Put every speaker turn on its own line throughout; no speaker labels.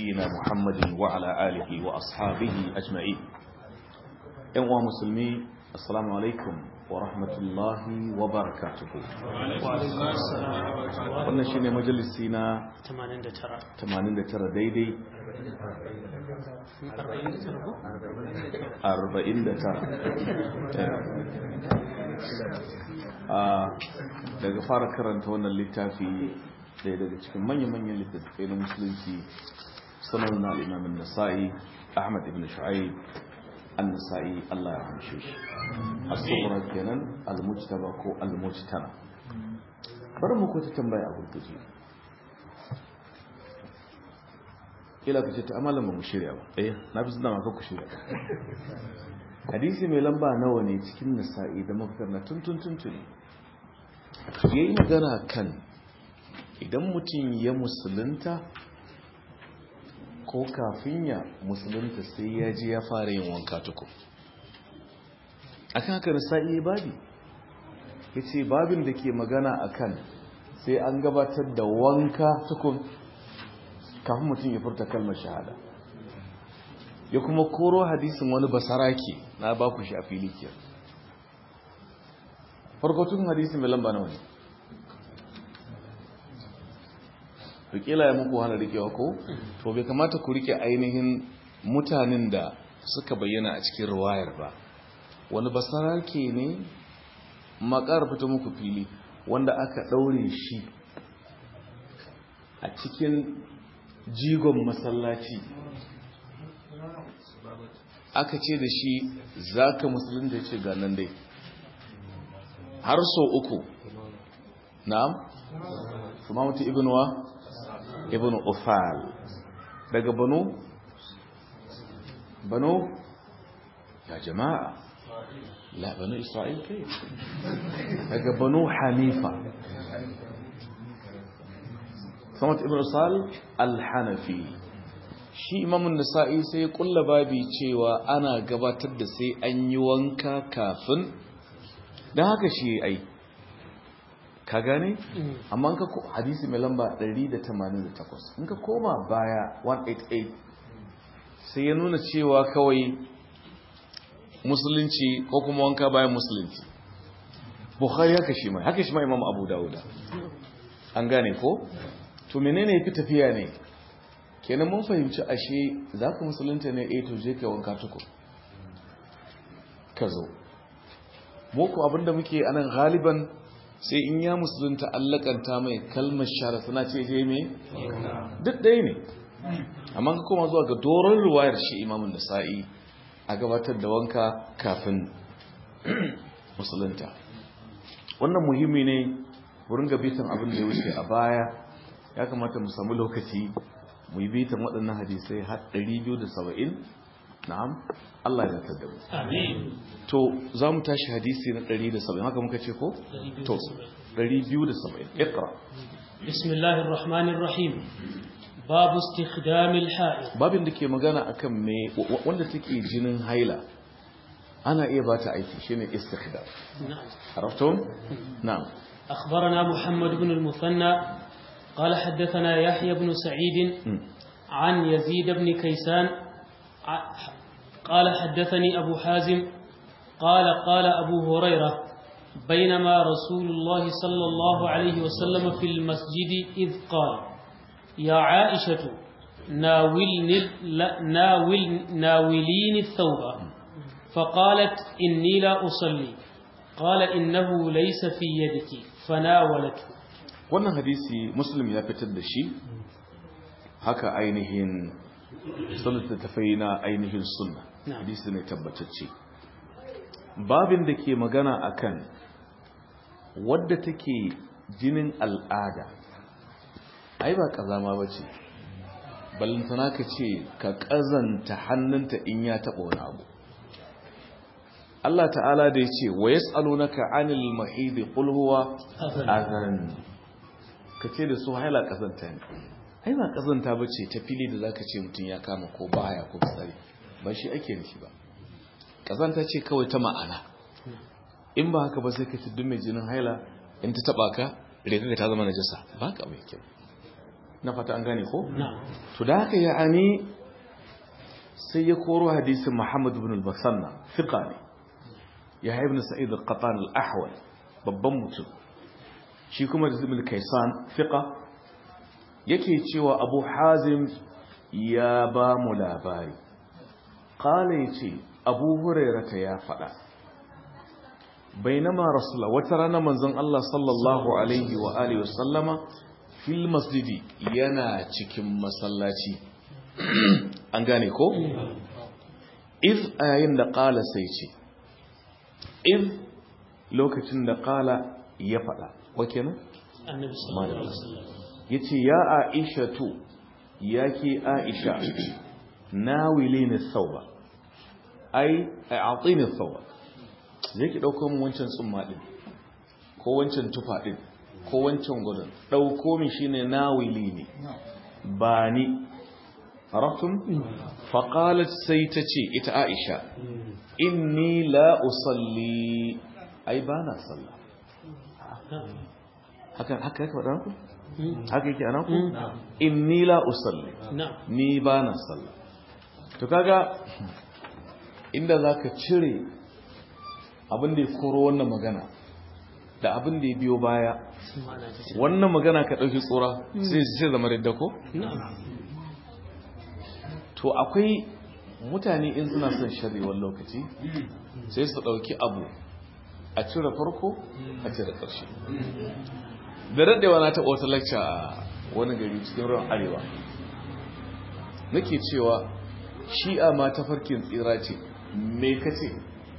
نبينا محمد وعلى آله وأصحابه أجمعين. أيها المسلمين، السلام عليكم ورحمة الله وبركاته.
وعليكم السلام.
wannan shine majalisi na 89 daidai 49 daga fara karanta wannan littafi ɗaya daga cikin manyan littattafai na musulunci, sunan na al-Imam an-Nasa'i Ahmad ibn Shu'aib an-Nasa'i, Allah ya hamshe shi. As-Sughra kenan, al-Mujtaba ko al-Mujtana. Bari mu ko ta tambaya a gurguje. Kila kace ta amalan mu shirya ba. Na fi zama ka ku shirya. Hadisi mai lamba nawa ne cikin Nasa'i da makarna tuntun yayi magana kan idan mutum ya musulunta ko kafin ya musulunta sai ya ji ya fara yin wanka tukun. Akan haka Nasa'i babi yace babin da ke magana akan sai an gabatar da wanka tukun kafin mutum ya furta kalmar shahada. Ya kuma koro hadisin wani basaraki, na ba ku shi a fili ke. Farko tun hadisin mai lamba nawa ne? Rikila ya muku hana rikewa ko? To bai kamata ku rike ainihin mutanen da suka bayyana a cikin ruwayar ba. Wani basaraki ne makar fita muku fili wanda aka daure shi a cikin jigon masallaci. Aka ce da shi za ka musulunta, ya ce ga nan dai har so uku. Na'am? Sumamatu ibn wa? Ibn Ufal. Daga banu ya jama'a, la banu Isra'il kai, daga banu Hanifa. Sumamatu ibn Ufal al-Hanafi. Shi Imamun Nasa'i sai kulla babi cewa ana gabatar da sai an yi wanka kafin, don haka shi ai ka gane? Amma ka hadisi mai lamba 188 in ka koma baya 188 sai ya nuna cewa kawai musulunci ko kuma wanka bayan musulunci. Bukhari haka shi ma Imam Abu Dawuda. An gane ko? To menene yafi tafiya ne? Kenan mun fahimci ashe za ka musulunta ne, to je ka wanka tuku ka zo. Muku abinda muke anan galiban sai in ya musulunta allakanta mai kalmar shahada suna ce je me duk ɗaya ne. Amma ka koma zuwa ga doron ruwayar shi Imamun Nasa'i a gabatar da wanka kafin musulunta. Wannan muhimmi ne wurin gabitan abin da ya wuce a baya. Ya kamata mu samu lokaci mu yi bitan waɗannan hadisai har 270. Na'am, Allah ya zartar da mu.
Amin.
To za mu tashi hadisi na 170, haka muka ce ko? To 270. Iqra.
Bismillahir Rahmanir Rahim. Babu istikhdamil ha'id.
Babin da ke magana akan me wanda take jinin haila ana iya bata aiki shine istikhdam.
Na'am.
Araftum? Na'am.
أخبرنا محمد بن المثنى قال حدثنا يحيى بن سعيد عن يزيد بن كيسان قال حدثني أبو حازم قال أبو هريرة بينما رسول الله صلى الله عليه وسلم في المسجد إذ قال يا عائشة ناوليني الثوب فقالت إني لا أصلي قال إنه ليس في يدك فناولته.
Wannan hadisi Muslim ya fitar da shi, haka ainihin sunnata tafai na ainihin sunna. Hadisi ne tabbatacce. Babin da ke magana akan wadda take jinin al'ada, ai ba kazama bace. Ballantana ka ce ka kazanta hannunta in ya taba wani abu. Allah ta'ala da ya ce wa yas'alunaka 'anil mahid qul huwa adhan, ka ce da su haila kazanta ne. Ai ba kazanta bace ta fili da zaka ce mutun ya kama ko baya ko fitsari, ba shi ake nufi ba. Kazanta ce kawai ta ma'ana. In ba haka ba sai ka ci duk mai jinin haila in ta taba ka riga ta zama najasa, ba ka mai kyau. na fata an gane ko
na'am
to da haka ya'ani sai ya koro hadisin Muhammad ibn al-Basanna fiqa ne ya ibn Sa'id al-Qattan al-Ahwal babban mutum shi kuma da ibn Kaysan fiqa yake cewa Abu Hazim ya ba mu labari qala yace Abu Hurairah ya fada bainama rasulullah wata rana manzon Allah sallallahu alaihi wa alihi wasallama fil masjidi yana cikin masallaci an gane ko if ayin da qala sai ce if lokacin da qala ya fada wa kenan
annabi sallallahu alaihi wasallam
yace ya aishatu yake aisha nawilini thawba ai a'tini thawba zai ki dauko min wancan tsumma din ko wancan tufa din ko wancan gudun dauko min shine nawilini bani araftum faqalat sai tace ita aisha inni la usalli ai bana sallah haka yake faɗa ku haka yake ana ku inni la usalli ni bana sallah to kaga inda zaka cire abin da ya koro wannan magana da abin da ya biyo baya wannan magana ka dauki tsora sai zama ridda ko to akwai mutane in suna son sharriwar lokaci sai su dauki abu a cire farko a cire ƙarshe da daɗewa na taɓa wata lacca a wani gari cikin ruwan arewa nake cewa shi'a ma ta farkin tsira ce me kace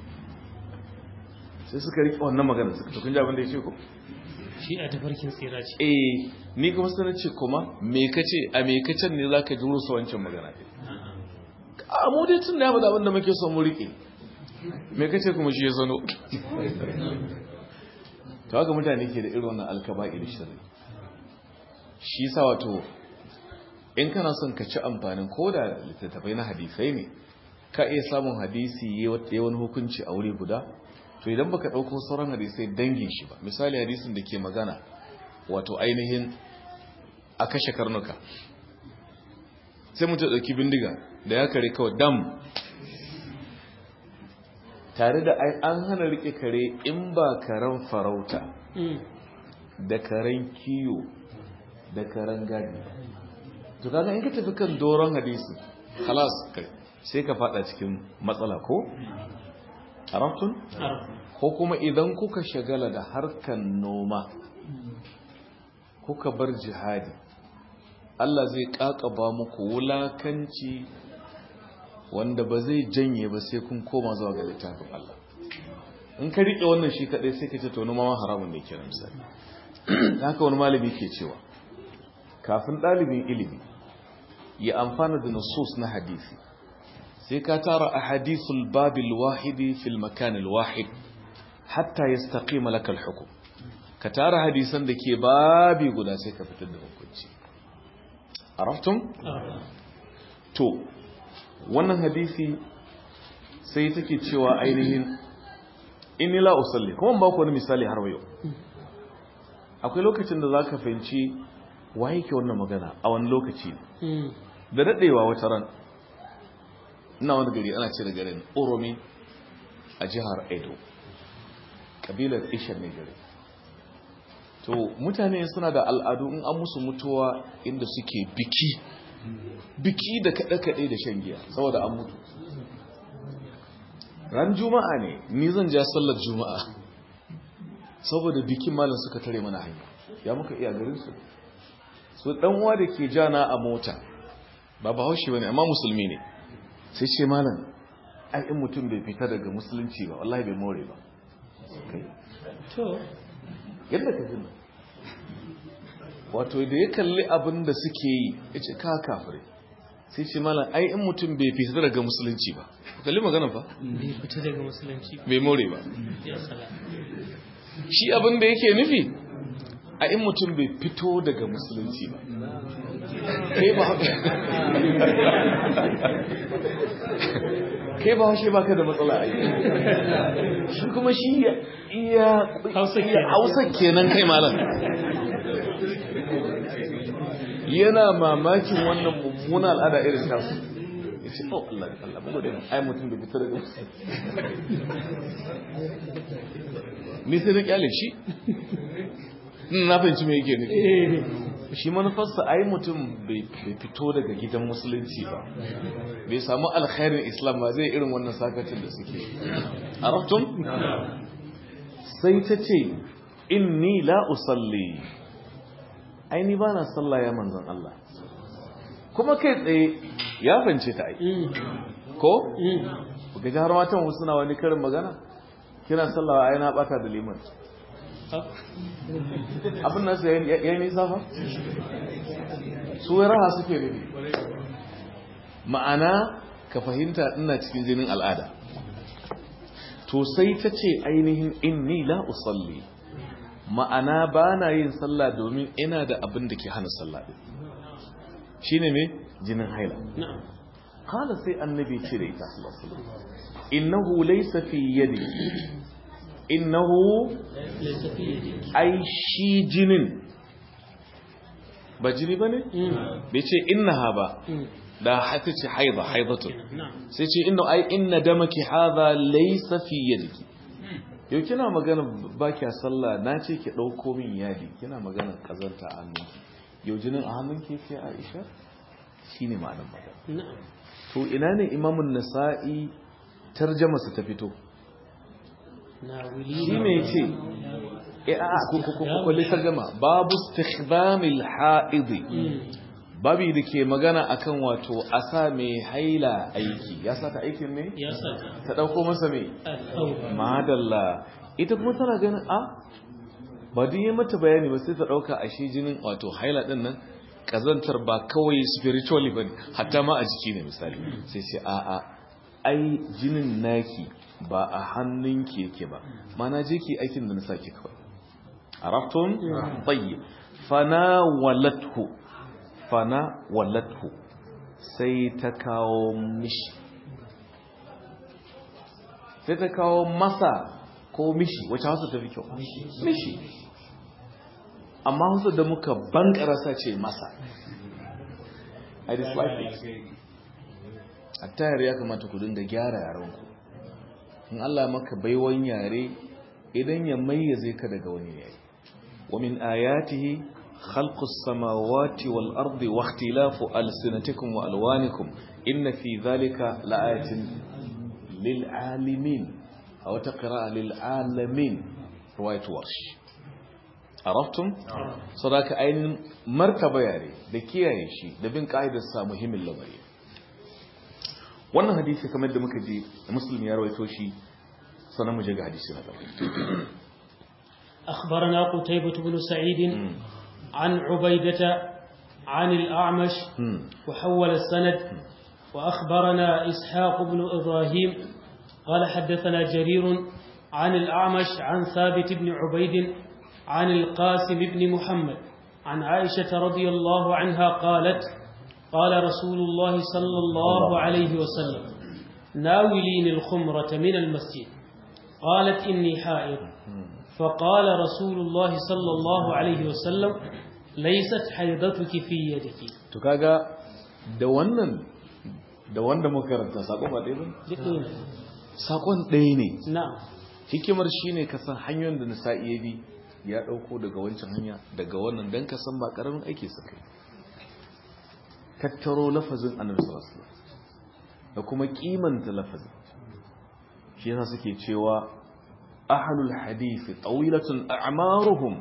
sai suka riƙe wannan magana suka tukun jabin da ya ce ko
shi'a ta farkin tsira ce
ni kuma sai na ce kuma me kace a me kacen ne zaka ji rusa wancan magana a mu dai tun da ya faɗa abin da muke son mu riƙe me kace kuma shi ya sano to haka mutane ke da irin wannan alkaba'i da shirri shi sa wato in kana son ka ci amfanin ko da littattafai na hadisai ne ka iya samun hadisi ya wani hukunci a wuri guda to idan baka ɗauko sauran hadisai dangin shi ba misali hadisin da ke magana wato ainihin a kashe karnuka sai mutum ɗauki bindiga da ya kare kawai dam tare da an hana rike kare in ba karen farauta da karen kiyo da karen gadi to kaga in ka tafi kan doron hadisi khalas sai ka fada cikin matsala ko arabtun ko kuma idan kuka shagala da harkan noma kuka bar jihadi Allah zai kakaba muku wulakanci wanda ba zai janye ba sai kun koma zuwa ga littafin Allah in ka rike wannan shi kadai sai ka ce to noma haramun ne kiran misali haka wani malami ke cewa kafin dalibin ilimi ya amfana da nusus na hadisi sai ka tara ahadithul babil wahidi fil makan al wahid hatta yastaqima lak al hukm ka tara hadisan da ke babi guda sai ka fitar da hukunci araftum to wannan hadisi sai take cewa ainihin inni la usalli kuma ba ku wani misali har yau akwai lokacin da zaka fahimci waye ke wannan magana a wani lokaci da dadewa wata ran ina wani gari ana ce da garin Oromi a jihar Edo kabilar Isha ne gari to mutane suna da al'adu in an musu mutuwa inda suke biki da kaɗe-kaɗe da shan giya saboda an mutu ran juma'a ne ni zan ja sallar juma'a saboda bikin malam suka tare mana hanya ya muka iya garin su dan uwa da ke jana a mota ba bahaushe bane amma musulmi ne sai ce malam ai in mutum bai fita daga musulunci ba wallahi bai more ba
to
yadda ka ji wato da ya kalli abin da suke yi ya ce ka kafire sai ce malam ai in mutum bai fita daga musulunci ba kalli magana ba
bai fita daga musulunci
bai more ba
ya salam
shi abin da yake nufi a in mutum bai fito daga musulunci ba kai ba haushe baka da matsala a yi shi kuma shi iya hausa kenan kai malam yana mamakin wannan mummuna al'ada irin tasu ya ce oh Allah Allah bugu da ai mutum da fitar da ni sai da kyale shi na fahimci me yake nufi shi manufarsa ai mutum bai fito daga gidan musulunci ba bai samu alkhairin islam ba zai irin wannan sakacin da suke arabtum sai ta ce inni la usalli ai ni bana sallah ya manzon Allah kuma kai tsaye ya fance ta ai ko ga har matan wasu na wani karin magana kina sallah ai na bata da liman abin nasu yayi nisa fa su raha suke ne ma'ana ka fahimta ina cikin jinin al'ada to sai ta ce ainihin inni la usalli ma'ana ba na yin sallah domin ina da abin da ke hana sallah din shine me jinin haila kala sai annabi ce da ita sallallahu alaihi wasallam innahu laysa fi yadi innahu ai shi jinin ba jini bane bai ce innaha ba da hata ce haidatun sai ce inna damaki hadha laysa fi yadiki yau kina magana ba kya sallah na ce ki dauko min yadi kina magana kazanta a hannunki yau jinin a hannunki ce Aisha shine ma'anar magana to ina ne imamun nasa'i tarjama su ta fito shi ne ce kulli tarjama babu istikhdamil haidi babi da ke magana akan wato asa mai haila aiki ya sa ta aikin ne ta dauko masa mai madalla ita kuma tana ganin ba duk yi mata bayani ba sai ta dauka ashe jinin wato haila din nan kazantar ba kawai spiritually ba hatta ma a jiki ne misali sai ce ai jinin naki ba a hannunki yake ba mana je ki aikin da na saki kawai arafton tayyib fana walathu sai ta kawo mishi sai ta kawo masa ko mishi wacce hausa ta fi kyau mishi amma hausa da muka bankarasa ce masa I dislike it a tayar ya kamata ku dinga gyara yaranku in Allah maka baiwan yare idan ya mayyaze ka daga wani yare wa min ayatihi khalqus samawati wal ardi wa ikhtilafu alsinatikum wa alwanikum inna fi dhalika laayatin lil alimin aw taqra lil alamin riwayat warsh araftum sadaka ainin martaba yare da kiyaye shi da bin kaidar sa muhimmin lamari wannan hadisi kamar da muka ji muslim ya rawaito shi sanan mu je ga hadisi na gaba
أخبرنا قتيبة بن سعيد عن عبيدة عن الأعمش وحول السند وأخبرنا إسحاق بن إبراهيم قال حدثنا جرير عن الأعمش عن ثابت بن عبيد عن القاسم بن محمد عن عائشة رضي الله عنها قالت قال رسول الله صلى الله عليه وسلم ناولين الخمرة من المسجد قالت إني حائض فقال رسول الله صلى الله عليه وسلم ليست حيضتك في يدك
to kaga da wanda muka karanta sakon ba ɗaya ba sakon ɗaya ne
na'am
hikimar shine ka san hanyoyin da nisa'i ya bi ya dauko daga wancan hanya daga wannan dan ka san ba karamin aiki sakai tattaro lafazin annabi sallallahu alaihi wasallam da kuma kimanta lafazin shi yasa suke cewa ahlul hadith tawilatun a'maruhum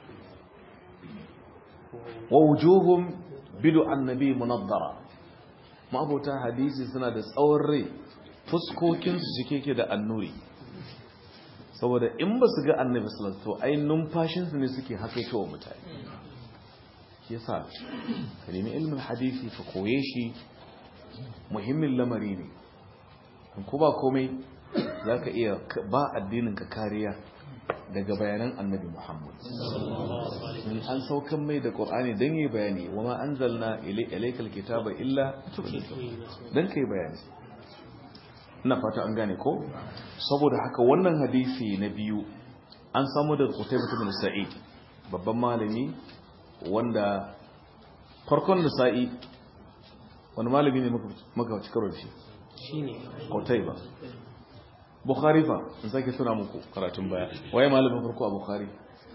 wa wujuhum bidu annabi munaddara ma'abota hadisi suna da tsawon rai fuskokin su cike ke da annuri saboda in ba su ga annabi sallallahu alaihi wasallam ai numfashin su ne suke hakaitowa mutane yasa kalimi ilmin hadisi ka koye shi muhimmin lamari ne ko ba komai zaka iya ba addinin ka kariya daga bayanan annabi Muhammad in an saukan mai da Qur'ani dan yi bayani wama anzalna ilaykal kitaba illa dan kai bayani ina fata an gane ko saboda haka wannan hadisi na biyu an samu daga Qutaybah bin Sa'id babban malami wanda farkon nisa'i wani malami ne maka ci karo da shi
shine
Qutayba. Bukhari fa in sake tuna muku karatun baya waye malamin farko a Bukhari?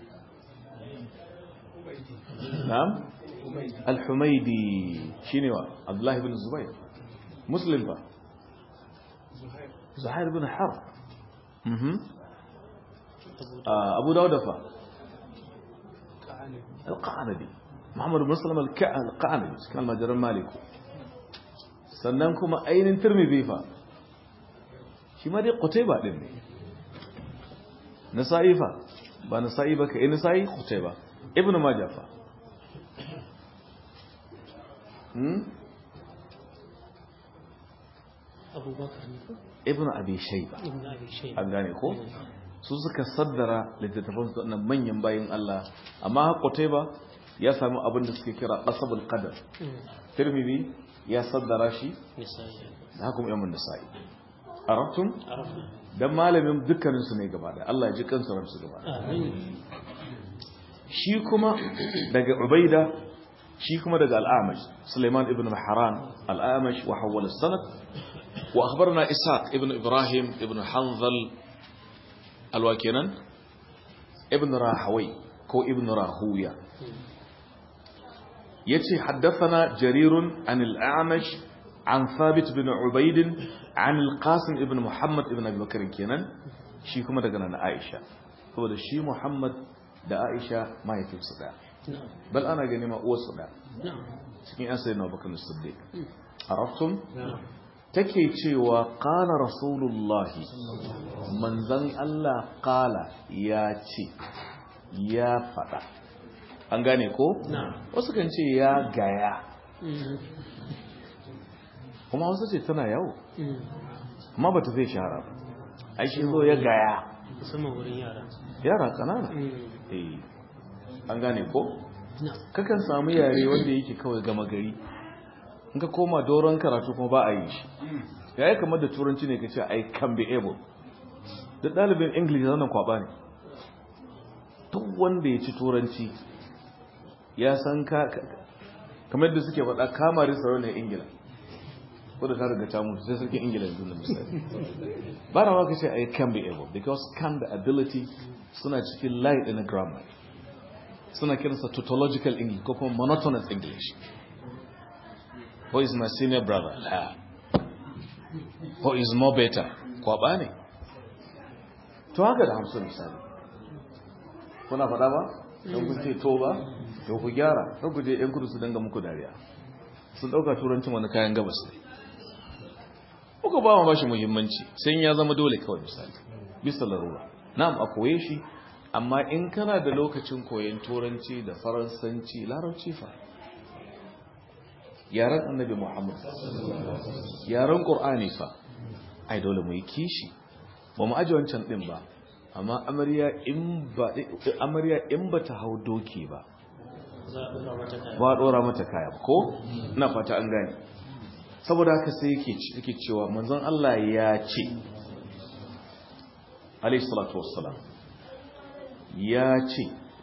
Na'am Al-Humaydi shine wa Abdullah ibn Zubayr. Muslim fa Zuhair ibn Harb. Abu Dawud fa Al-Qanabi Muhammad ibn Muslim Al-Qanabi kan majaran Maliku. Sannan kuma ainin Tirmidhi fa shi ma dai Qutayba din ne. Nasa'i fa ba Nasa'i ba kai Nasa'i Qutayba. Ibn Majah fa
Abu Bakar ne
Ibn Abi Shayba.
ibn Abi Shayba
An gane ko su suka saddara littattafan su nan manyan bayin Allah amma Qutayba ya samu abin da suke kira qasabul qadar. Tirmidhi ya saddara shi
nisa'i
da hukum Imam Nasa'i. Arabtum
arafna
dan malamin dukkanin su ne gaba da Allah ya ji kansu ransu gaba
amin
shi kuma daga Ubaida shi kuma daga Al-Amash Sulaiman ibn Mahran Al-Amash wa hawala as-sanad wa akhbarana Ishaq ibn Ibrahim ibn Hanzal al-Wakinan ibn Rahawi ko ibn Rahuya yace haddathana Jarir an Al-Amash an Thabit bin Ubayd an Al-Qasim ibn Muhammad ibn Abi Bakr kenan shi kuma daga nan Aisha saboda shi Muhammad da Aisha mahaifinsu daya bal ana gani ma uwarsu daya cikin yan sayyidina Abubakar Siddiq araftum take cewa qala rasulullah manzon Allah qala ya ce ya fada an gane ko wasu kan ce ya gaya kuma wasu ce tana yawo amma ba ta zai shahara ba ai shi zo ya gaya
musamman wurin yara
yara kanana an gane ko kakan samu yare wanda yake kawai gama gari in ka koma doron karatu kuma ba a yi shi yayi kamar da turanci ne kace I can be able da dalibin english wannan kwaba ne duk wanda ya ci turanci ya san ka kamar da suke faɗa kamari sarauniyar ingila wadda ta riga ta mutu sai sarkin ingila yanzu da misali ba na waka ce I can be able because can the ability suna cikin light in a grammar suna kiransa tautological English ko kuma monotonous English. Who is my senior brother? La. Who is more better? Kwaba ne. To haka da hamsin misali. Kuna faɗa ba? Don kun ce to ba? To ku gyara. Don ku je ‘yan kudu su danga muku dariya. Sun ɗauka turancin wani kayan gabas ne. Kuka ba ma ba shi muhimmanci sai ya zama dole kawai misali. Bisa larura. Na'am a koye shi amma in kana da lokacin koyon turanci da faransanci larabci fa yaren annabi Muhammad yaren Qur'ani fa ai dole mu yi kishi ba mu aje wancan din ba amma amarya in ba ta hau doki ba ba dora mata kaya ko ina fata an gane saboda haka sai yake cewa manzon Allah ya ce alayhi salatu wassalam ya ce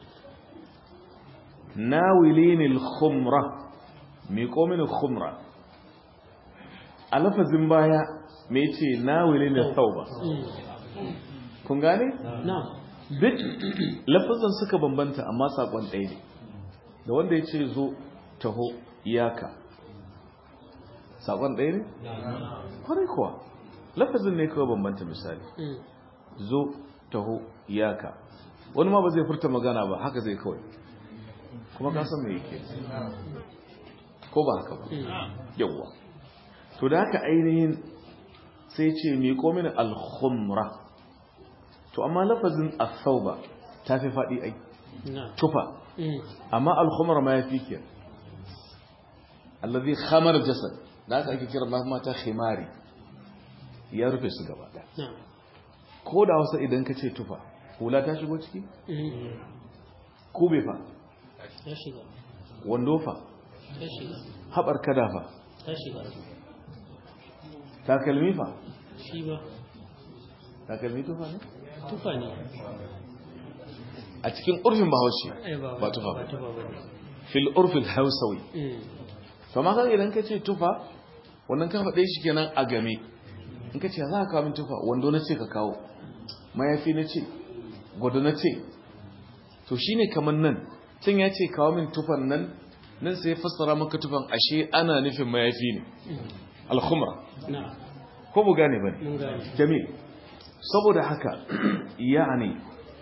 nawilinil khumra miƙo mini khumra a lafazin baya mai ce nawilinil tauba kun gane? duk lafazin suka bambanta amma saƙon ɗaya ne da wanda ya ce zo taho iyaka saƙon ɗaya ne? kwarai kuwa lafazin ne kawai bambanta misali zo taho iyaka wani ma ba zai furta magana ba haka zai kawai kuma ka san me yake ko ba haka ba yawa to da haka ainihin sai ce mi ko mini al-khumra to amma lafazin as-sauba ta fi fadi ai tufa amma al-khumra ma yafi ke alladhi khamar jasad da haka ake kira mata khimari ya rufe su gaba da ko da wasa idan ka ce tufa hula ta shigo ciki? Kube fa?
Ya shiga.
Wando fa?
Ya shiga.
Haɓar kada fa?
Ya shiga.
Takalmi fa?
Shi ba.
Takalmi tufa ne?
Tufa ne.
A cikin urfin bahaushe ba tufa ba. fil urfil hausawi to ma kan idan kace tufa wannan ka faɗe shi kenan a game in kace za ka kawo min tufa wando na ce ka kawo mayafi na ce gwado na ce to shine kaman nan tun ya ce kawo min tufan nan sai fassara maka tufan ashe ana nufin mayafi ne al-khumra ko bu gane bane jamil saboda haka yani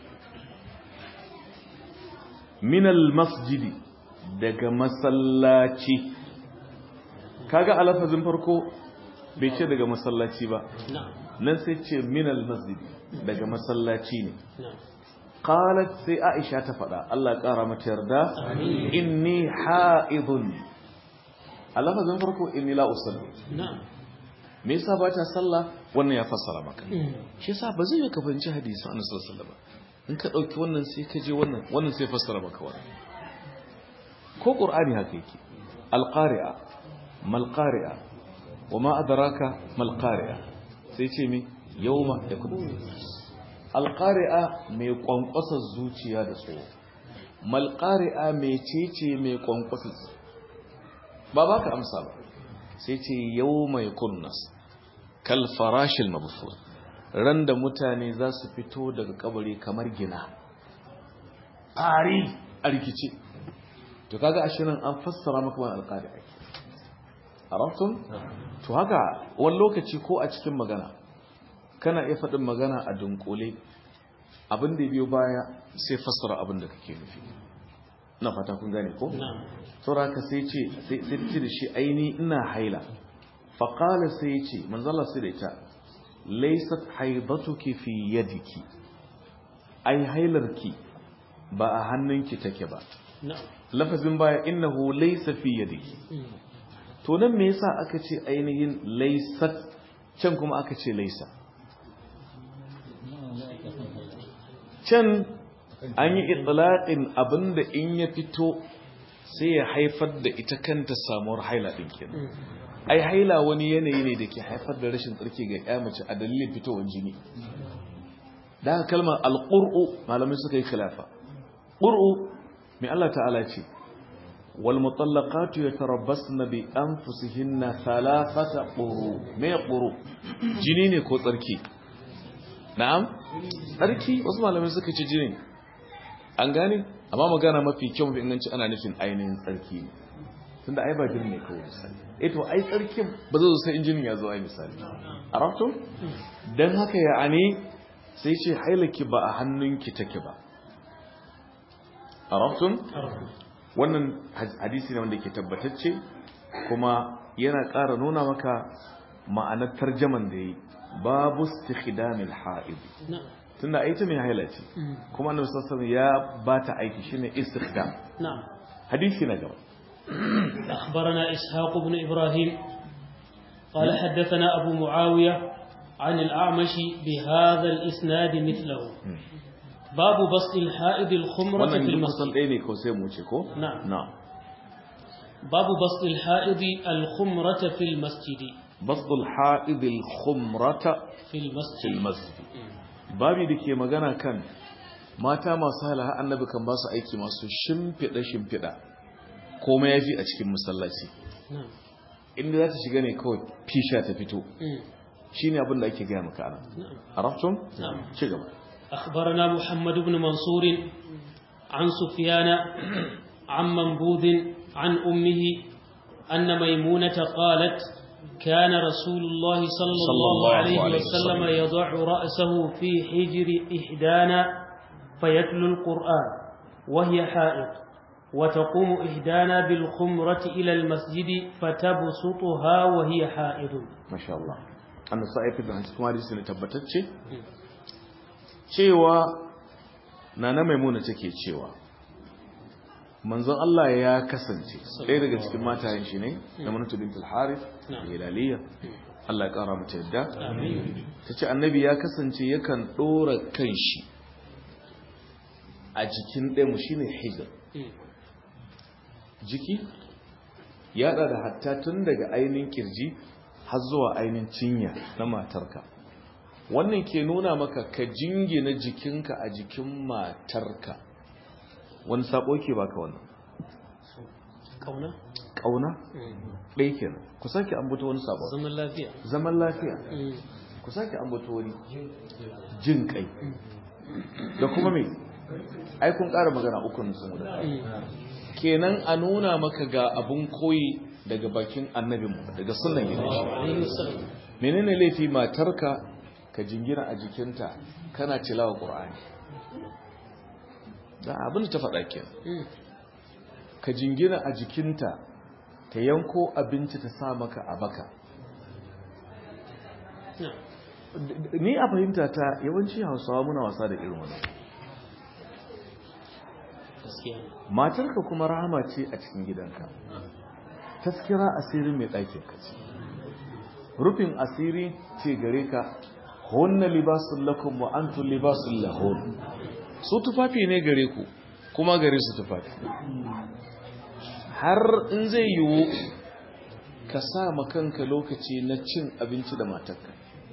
min al-masjidi daga masallaci kaga alafazin farko bai ce daga masallaci ba nan sai ce min al-masjidi daga masallaci ne qalat sai Aisha ta fada Allah kara mata yarda inni haidun alafazin farko inni la usalli me yasa ba ta sallah wannan ya fassara maka shi yasa ba zai ka fahimci hadisi annabi sallallahu alaihi wasallam in ka dauki wannan sai ka je wannan sai fassara maka wannan ko qur'ani haka yake al-qari'a mal qari'a wama adraka mal qari'a sai ce me yawma yakun al-qari'a mai kwankwasa zuciya da tsoro mal qari'a mai cece mai kwankwasa ba baka amsa ba sai ce yawma yakun nas kal farashil mabthur ran da mutane za su fito daga kabari kamar gina fari a rikice to kaga ashirin an fassara maka wannan alqari ake arabtum to haka wani lokaci ko a cikin magana kana iya faɗin magana a dunkule abin da biyo baya sai fassara abin da kake nufi na fata kun gane ko saboda haka sai ce da shi aini ina haila faqala sai ce manzala sai da ita laysat haidatuki fi yadiki ai hailarki ba a hannunki take ba lafazin baya innahu laysa fi yadiki to nan me yasa aka ce ainihin laysat can kuma aka ce laysa can an yi itlaqin abinda in ya fito sai ya haifar da ita kanta samuwar haila din kenan ai haila wani yanayi ne da ke haifar da rashin tsarki ga ya mace a dalilin fitowar jini da kalmar alqur'u malamai suka yi khilafa qur'u mai Allah ta'ala ce wal mutallaqatu yatarabbasna bi anfusihinna thalathata quru me quru jini ne ko tsarki na'am tsarki wasu malamai suka ce jini an gane amma magana mafi kyau mafi inganci ana nufin ainihin tsarki ne tunda ai ba jini ne kawai misali to ai tsarkin ba zai zo sai injinin ya zo ai misali arabtum dan haka ya'ani sai ce hailaki ba a hannunki take ba arabtum wannan hadisi ne wanda ke tabbatacce kuma yana ƙara nuna maka ma'anar tarjaman da yi babu istikhdamil haid tunda ai ta mai haila ce kuma annabi sallallahu alaihi wasallam ya bata aiki shine istikhdam na'am hadisi na gaba
أخبرنا إسحاق بن إبراهيم قال حدثنا أبو معاوية عن الأعمش بهذا الإسناد مثله باب بسط الحائض الخمرة في المسجد نعم باب بسط الحائض الخمرة في المسجد
بسط الحائض الخمرة في المسجد babi da ke magana kan mata masu halaha annabi kan ba su aiki masu shimfiɗa komai ya fi a cikin masallaci inda za ta shiga ne kawai fisha ta fito shi ne abin da ake gaya maka ana arabtun ci gaba
أخبرنا محمد بن منصور عن سفيان عن منبوذ عن أمه أن ميمونة قالت كان رسول الله صلى الله عليه وسلم يضع رأسه في حجر إحدانا فيتلو القرآن وهي حائض وتقوم إحدانا بالخمرة إلى المسجد فتبسطها وهي حائض
ما شاء الله أنا سأعرف أن تكون سنة تبتتش cewa nana maimuna take cewa manzon Allah ya kasance ɗaya daga cikin matayen shi ne na Manatu bint al-Harith al-Hilaliyya Allah ya kara mata yadda tace annabi ya kasance yakan dora kanshi a jikin ɗaya mu shine hijr jiki ya da hatta tun daga ainin kirji har zuwa ainin cinya na matarka wannan ke nuna maka ka jingina jikinka a jikin matarka wani sabo ke baka wannan kauna ɗaya kenan ku sake ambato wani sabon zaman lafiya ku sake ambato wani jin kai da kuma me ai kun ƙara magana ukun sun da kenan a nuna maka ga abun koyi daga bakin annabinmu daga sunnan gidan shi menene laifi matarka ka jingina a jikinta kana tilawa qur'ani da abin da ta faɗa kenan ka jingina a jikinta ta yanko abinci ta sa maka a baka ni a fahimta ta yawanci hausawa muna wasa da irin wannan matarka kuma rahama ce a cikin gidanka taskira asirin mai ɗakin ka ce rufin asiri ce gare ka hunna libasun lakum wa antum libasun lahun su tufafi ne gare ku kuma gare su tufafi har in zai yiwu ka sa makanka lokaci na cin abinci da matarka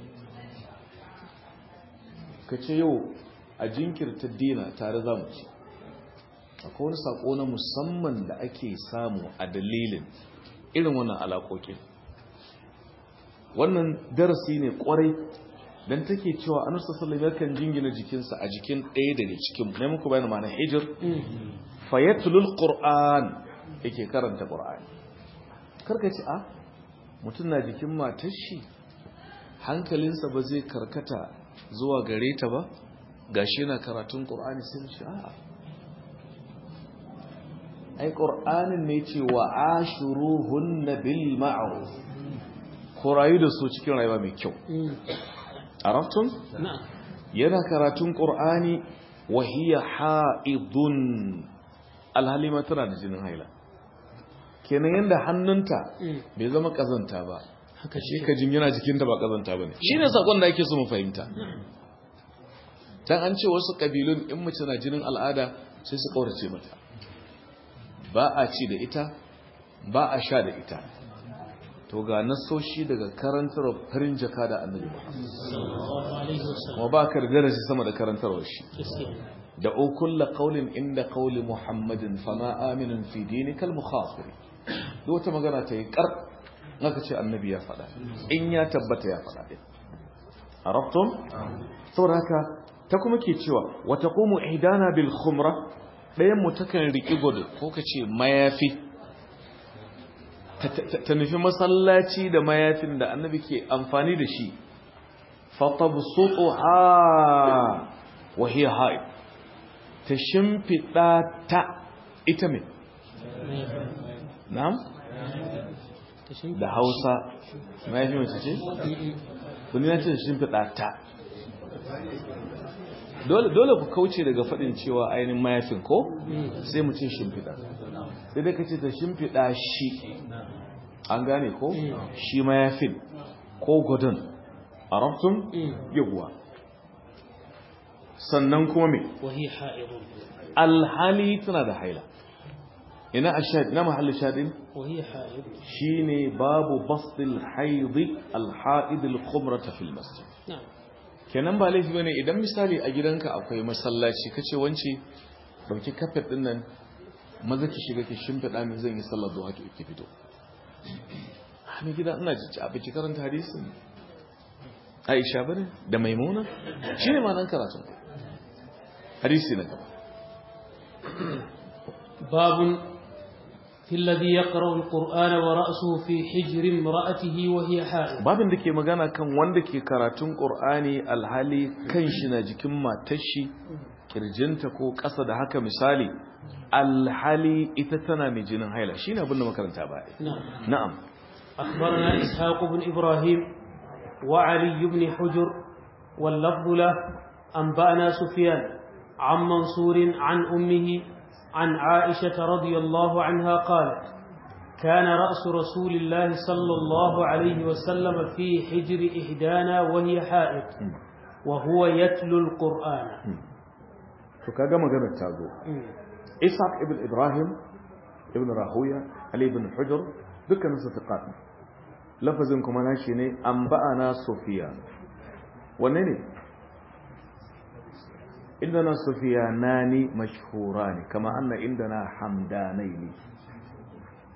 ka ce yau a jinkirta dina tare za mu ci akwai wani sako na musamman da ake samu a dalilin irin wannan alaƙoƙin wannan darasi ne ƙwarai don take cewa annabi sallallahu alaihi wasallam jingina jikinsa a jikin ɗaya daga cikin mai muku bayan ma'ana hijr fayatlul qur'an yake karanta qur'ani karka ce a mutum na jikin matar shi hankalinsa ba zai karkata zuwa gare ta ba gashi yana karatun qur'ani sai mu ce a'a ai qur'anin ne ce wa ashuruhunna bil ma'ruf ko rayu da su cikin rayuwa mai kyau arabtum
na'am
yana karatun qur'ani wa hiya haidun alhalima tana da jinin haila kenan yanda hannunta bai zama kazanta ba
haka
shi ka jingina jikinta ba kazanta bane shine sakon da ake so mu fahimta dan an ce wasu kabilun in mace na jinin al'ada sai su kaurace mata ba a ci da ita ba a sha da ita to ga nasoshi daga karantarwa farin jaka da annabi kuma ba ka da darasi sama da karantarwar shi da ukulla qaulin inda qauli muhammadin fama aminun fi dinikal mukhafir duk wata magana ta yi kar naka ce annabi ya faɗa in ya tabbata ya faɗa din arabtum saboda haka ta kuma ke cewa wa taqumu ihdana bil khumra dayan mu takan riki godo ko kace mayafi ta nufi masallaci da mayafin da annabi ke amfani da shi fatabsutuha wa hiya haid ta shimfida ta ita me na'am da Hausa mayafi mace ce kun ya ce shimfida ta dole ku kauce daga fadin cewa ainihin mayafin ko sai mu ce shimfida sai dai kace ta shimfida shi an gane ko shi mayafin ko gudun arabtum yawwa sannan kuma me alhali tana da haila ina ashad na mahallin shadin shine babu bastil haid alhaid alkhumrata fil masjid kenan ba laifi bane idan misali a gidanka akwai masallaci kace wance dauki kafet din nan maza ki shiga ki shimfida min zan yi sallar duha ki fito hani gida ina ji a biki karanta hadisin Aisha bane da Maimuna shine ma nan karatun hadisi na gaba
babun في الذي يقرأ القرآن ورأسه في حجر امرأته وهي حائض
babin da ke magana kan wanda ke karatun Qur'ani alhali kanshi na jikin matashi kirjinta ko ƙasa da haka misali alhali ita tana mai jinin haila shine abin da makaranta ba na'am
أخبرنا إسحاق بن إبراهيم وعلي بن حجر واللفظ له أنبأنا سفيان عن منصور عن أمه عن عائشة رضي الله عنها قالت كان رأس رسول الله صلى الله عليه وسلم في حجر إحدانا وهي حائض وهو يتلو القرآن
فكذا ما قدرت تابو إسحاق ابن إبراهيم ابن راهوية علي بن حجر ذكر نصفقات لفظكم أنا شيني أنبأنا سفيان ونني عندنا سفيانان مشهوران كما أن عندنا حمدانين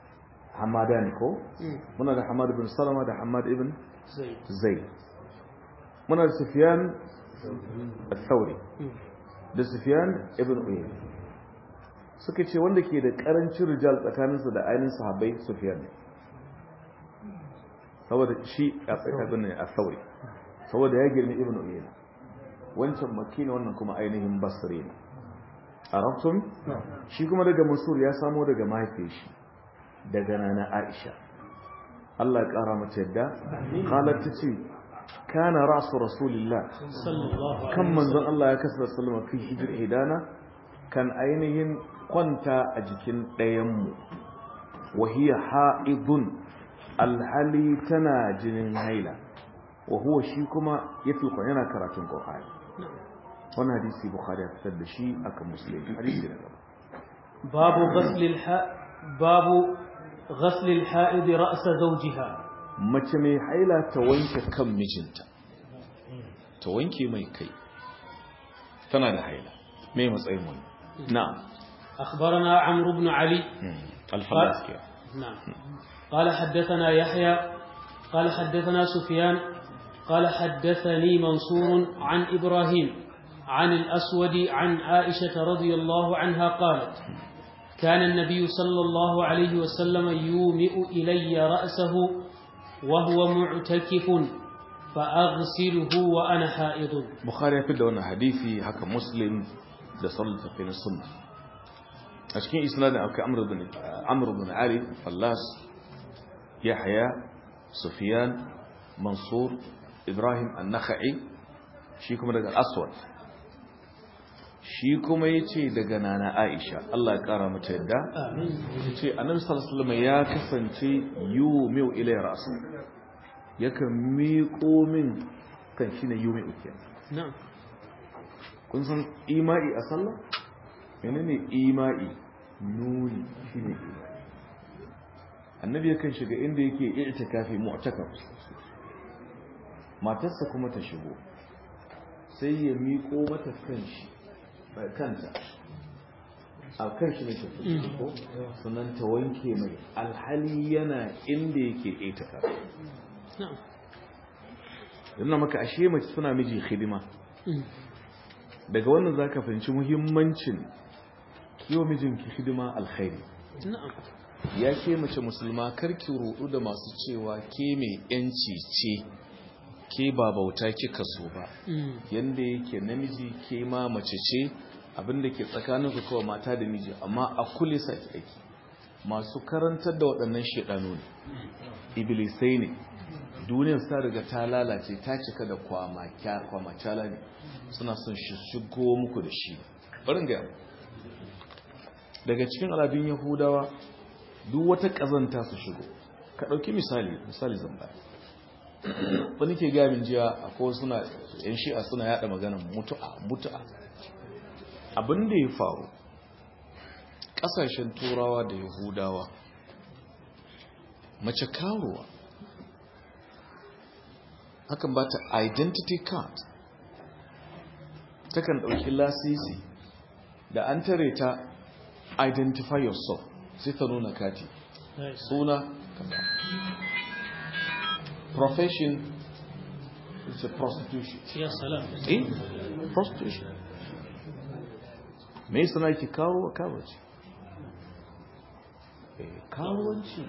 Hamadan ko muna da Hamad ibn Salama da Hamad ibn Zaid muna da Sufyan al-Thawri da Sufyan ibn Uyayna suka ce wanda ke da karancin rijal tsakaninsu da ainihin sahabbai Sufyan ne saboda shi ibn al-Thawri saboda ya girmi ibn Uyayna wancan Makki ne wannan kuma ainihin Basri ne arabtum shi kuma daga Mansur ya samo daga mahaifiyar shi daga nana Aisha Allah ya kara mata yadda qalat tace kana rasu rasulillah kan manzon Allah ya kasar sallama fi hijr hidana kan ainihin kwanta a jikin ɗayan mu wa hiya haidun alhali tana jinin haila wa huwa shi kuma yafi yana karatun Qur'ani wannan hadisi Bukhari ya fitar da shi akan Muslim hadisi da gaba
babu غسل الحائض رأس زوجها
mace mai haila ta wanke kan mijinta ta wanke mai kai tana da haila mai matsayin wani na'am
أخبرنا عمرو بن علي
الفلاس
نعم قال حدثنا يحيى قال حدثنا سفيان قال حدثني منصور عن إبراهيم عن الأسود عن عائشة رضي الله عنها قالت كان النبي صلى الله عليه وسلم يومئ إلي رأسه وهو معتكف فأغسله وأنا حائض
بخاري يفيد لنا حديثي حكى مسلم لصلت في السنة أشكين إسناد عمرو بن علي فلاس يحيى سفيان منصور إبراهيم النخعي شيكم رجل الأسود shi kuma ya ce daga nana Aisha Allah ya kara mata yadda ya ce annabi sallallahu alaihi ya kasance yumiu ilay rasu yakan miƙo min kan shi ne yumiu kenan kun san ima'i a sallah menene ima'i nuni shine ima'i annabi yakan shiga inda yake i'tikafi mu'takaf matarsa kuma ta shigo sai ya miƙo mata kanshi kanta a kan shi ne tafi ko sannan ta wanke mai alhali yana inda yake ƙetaka yana maka ashe mace suna miji hidima daga wannan za ka fahimci muhimmancin kiwo mijinki hidima alkhairi ya ke mace musulma karki rudu da masu cewa ke mai yanci ce ke ba bauta kika so ba yanda yake namiji ke ma mace ce abinda ke tsakanin ku kawai mata da miji amma a kulle saki ake masu karantar da waɗannan shedanu ne iblisai ne duniyar ta riga ta lalace ta cika da kwamacala ne suna son shigo muku da shi barin ga daga cikin al'adun yahudawa duk wata ƙazanta su shigo ka ɗauki misali zan bayar wani ke gamin jiya akwai suna yan shi'a suna yada magana mutu'a abin da ya faru kasashen turawa da yahudawa mace karuwa hakan ba ta identity card takan dauki lasisi da an tare ta identify yourself sai ta nuna kati suna kaza profession is a prostitution.
Ya salam.
Prostitution. Me yasa nake kawo kawace? Kawanci.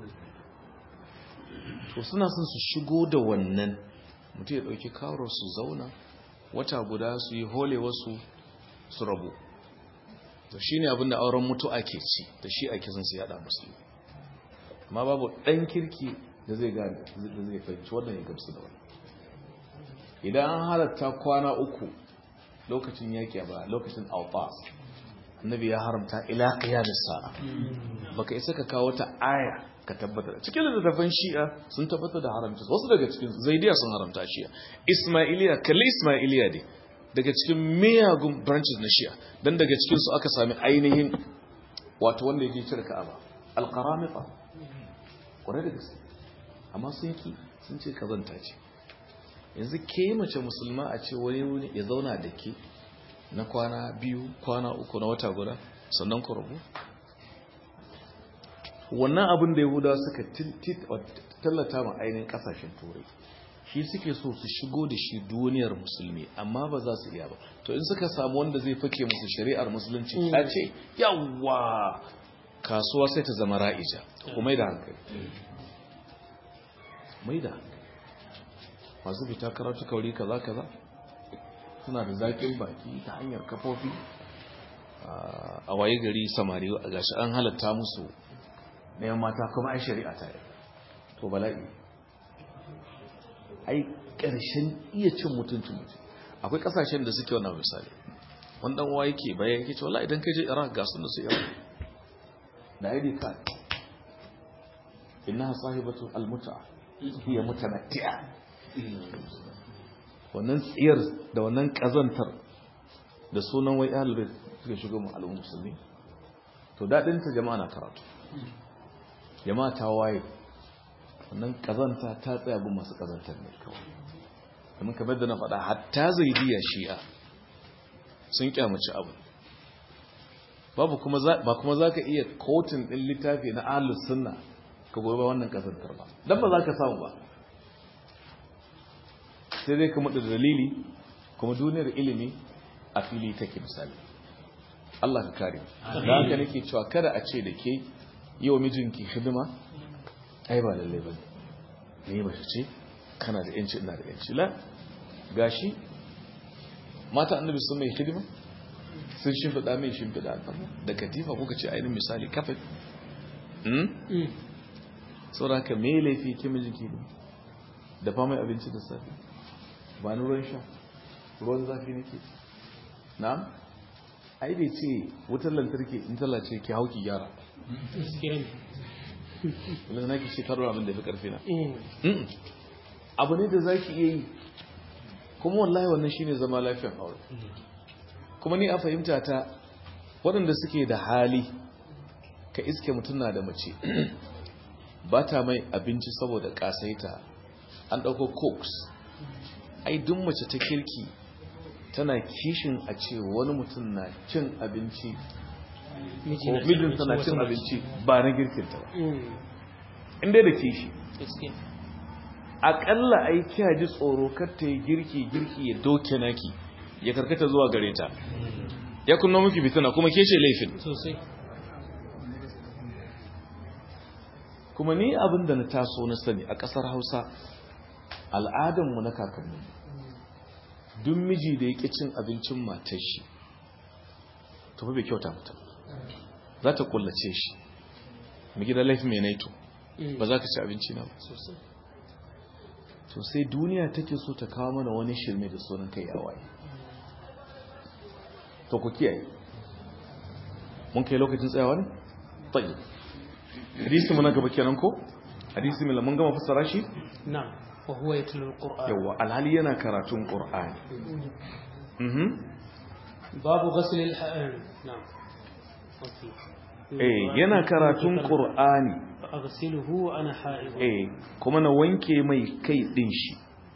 To suna son su shigo da wannan mutum ya dauki kawar su zauna wata guda su yi hole wasu su rabu. To shine abinda auren mutu ake ci da shi ake son su yada musu. Amma babu dan kirki da zai gane da zai fahimci wannan ya gamsu da wannan idan an halatta kwana uku lokacin yaki ba lokacin autas annabi ya haramta ila qiyamis sa'a baka isa ka kawo ta aya ka tabbatar cikin littafin shi'a sun tabbatar da haramci wasu daga cikin zaidiya sun haramta shi'a ismailiya kalli ismailiya dai daga cikin miyagun branches na shi'a dan daga cikin su aka sami ainihin wato wanda yake cire ka'aba al-qaramita kwarai da gaske amma sun ce kazanta ce yanzu ke mace musulma a ce wani ya zauna da ke na kwana biyu kwana uku na wata guda sannan ku rabu wannan abin da yahudawa suka tallata ma ainihin kasashen turai shi suke so su shigo da shi duniyar musulmi amma ba za su iya ba to in suka samu wanda zai fake musu shari'ar musulunci ta ce yawa kasuwa sai ta zama ra'ija kuma da hankali mai da hankali masu fita karatu kauri kaza kaza suna da zaƙin baki ta hanyar kafofi a waye gari samari a gashi an halatta musu neman mata kuma ai shari'a ta yi to bala'i ai ƙarshen iya cin mutuncin mutum akwai ƙasashen da suke wannan misali wani ɗan uwa yake bayan yake ce wallahi idan kai je Iraq ga sun da su Iraq da ID card innaha sahibatu al-mut'a hiya mutanatti'a wannan tsiyar da wannan kazantar da sunan wai ahlul suka shigo mu al'ummar musulmi to dadin ta jama'a na karatu jama'a ta waye wannan kazanta ta tsaya bin masu kazantar ne kawai kuma kamar da na faɗa hatta zaidiya shi'a sun kyamaci abu babu kuma ba kuma zaka iya kotun din littafi na ahlus sunna ka gobe wannan kazantar ba dan ba zaka samu ba sai dai kuma da dalili kuma duniyar ilimi a fili take misali Allah ka kare da haka nake cewa kada a ce da ke yi wa mijinki hidima ai ba lalle bane ne ba ce kana da yanci ina da yanci la gashi mata annabi sun mai hidima sun shimfida mai shimfida da katifa kuka ce ainihin misali kafet saboda ka me laifi ki mijinki da fa mai abinci da safe ba ni ruwan sha ruwan zafi nake na'am ai bai ce wutar lantarki in tallace ki hauki gyara wanda nake ce karo abin da fi karfi na abu ne da zaki iya yi kuma wallahi wannan shine zama lafiyar aure kuma ni a fahimta ta waɗanda suke da hali ka iske mutum na da mace ba ta mai abinci saboda kasaita an ɗauko cokes ai duk mace ta kirki tana kishin a ce wani mutum na cin abinci ko mijinta na cin abinci ba na girkinta ba inda da kishi aƙalla ai kiya ji tsoro kar ta yi girki ya doke naki ya karkata zuwa gare ta ya kunna miki fitina kuma ke ce laifin
sosai
kuma ni abin da na taso na sani a ƙasar Hausa al'adanmu na kakanni duk miji da yake cin abincin matar shi to fa bai kyauta mata za ta kullace shi mu gida laifi mai naito ba za ka ci abinci na ba to sai duniya take so ta kawo mana wani shirme da sunan kai yawaye to ku kiyaye mun kai lokacin tsayawa ne tayi hadisi mun gaba kenan ko hadisi mai mun gama fassara shi
na'am wa huwa yatlu alquran
yawa alhali yana karatun qur'ani
babu ghasl na'am
yana karatun qur'ani
aghsiluhu wa ana ha'id
kuma na wanke mai kai din shi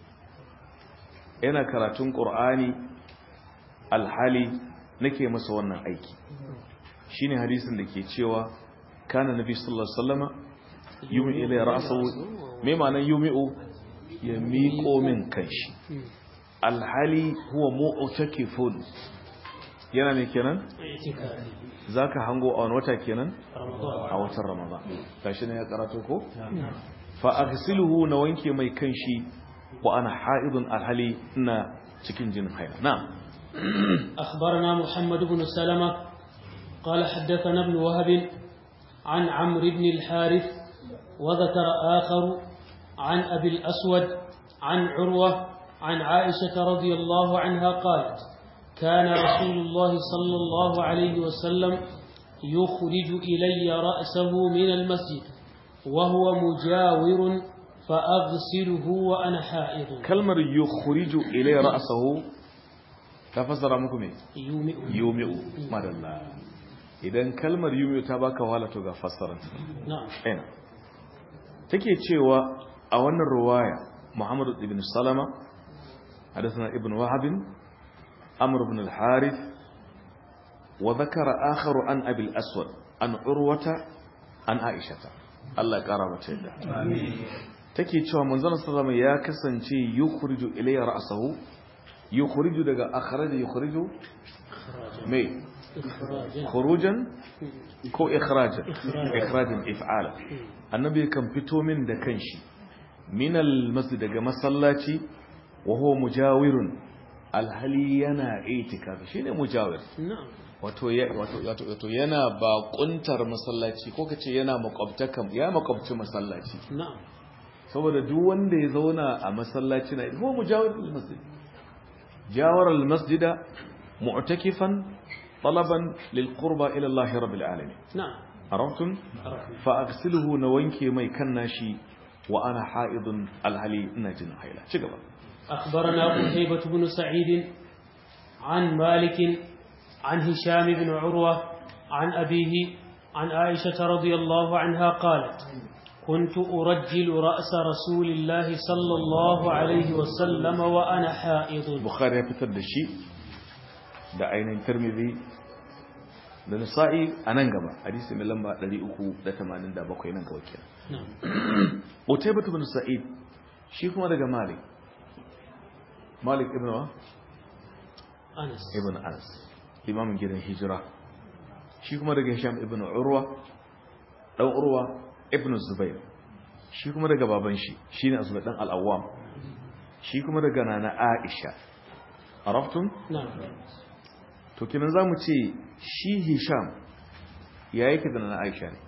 yana karatun qur'ani alhali nake masa wannan aiki shine hadisin da ke cewa kana nabi sallallahu alaihi wasallama yumi ila ra'sahu me ma'anar yumi'u ya miƙo min kanshi alhali huwa mu'takifun yana ne kenan zaka hango a wani wata kenan a watan ramadan gashi ne ya karatu ko fa aghsiluhu na wanke mai kanshi wa ana haidun alhali ina cikin jinin haila na'am
أخبرنا محمد بن سلمة قال حدثنا ابن وهب عن عمرو بن الحارث وذكر آخر عن أبي الأسود عن عروة عن عائشة رضي الله عنها قالت كان رسول الله صلى الله عليه وسلم يخرج إلي رأسه من المسجد وهو مجاور فأغسله وأنا حائض
كلمة يخرج إلي رأسه تفسر muku me yumi'u madalla idan kalmar yumi'u ta baka wahala to ga fassarar ta na'am take cewa a wannan riwaya Muhammad ibn Salama hadathana ibn Wahab Amr ibn al-Harith wa dhakara akharu an Abi al-Aswad an Urwata an Aisha ta Allah ya kara mata yadda take cewa manzon sallallahu alaihi ya kasance yukhriju ilayya ra'sahu yukhriju daga akhraja yukhriju mai khurujan ko ikhrajan if'ala annabi kan fito min da kanshi min al-masjid daga masallaci wa huwa mujawirun alhali yana itikafi shine mujawir wato yana bakuntar masallaci ko kace yana makwabci masallaci saboda duk wanda ya zauna a masallaci na huwa mujawir al-masjid jawara al-masjida mu'takifan طلبا للقربى الى الله رب العالمين
نعم
عرفتم فاغسله نوانكي مي كناشي وانا حائض الهلي نجن حيلا شكرا
اخبرنا قتيبة بن سعيد عن مالك عن هشام بن عروة عن أبيه عن عائشة رضي الله عنها قالت كنت أرجل رأس رسول الله صلى الله عليه وسلم وأنا حائض
بخاري يفتر دشي da ainihin Tirmidhi da Nasa'i anan gaba hadisi mai lamba 387 nan gaba kenan Utaybah ibn Sa'id shi kuma daga Malik ibn
Anas
ibn Anas imamin gidan hijira shi kuma daga Hisham ibn Urwa dan Urwa ibn Zubair shi kuma daga baban shi shine Zubair dan al-Awwam shi kuma daga nana Aisha arabtum
na'am
to kinan zamu ce shi Hisham ya yake da nana Aisha ne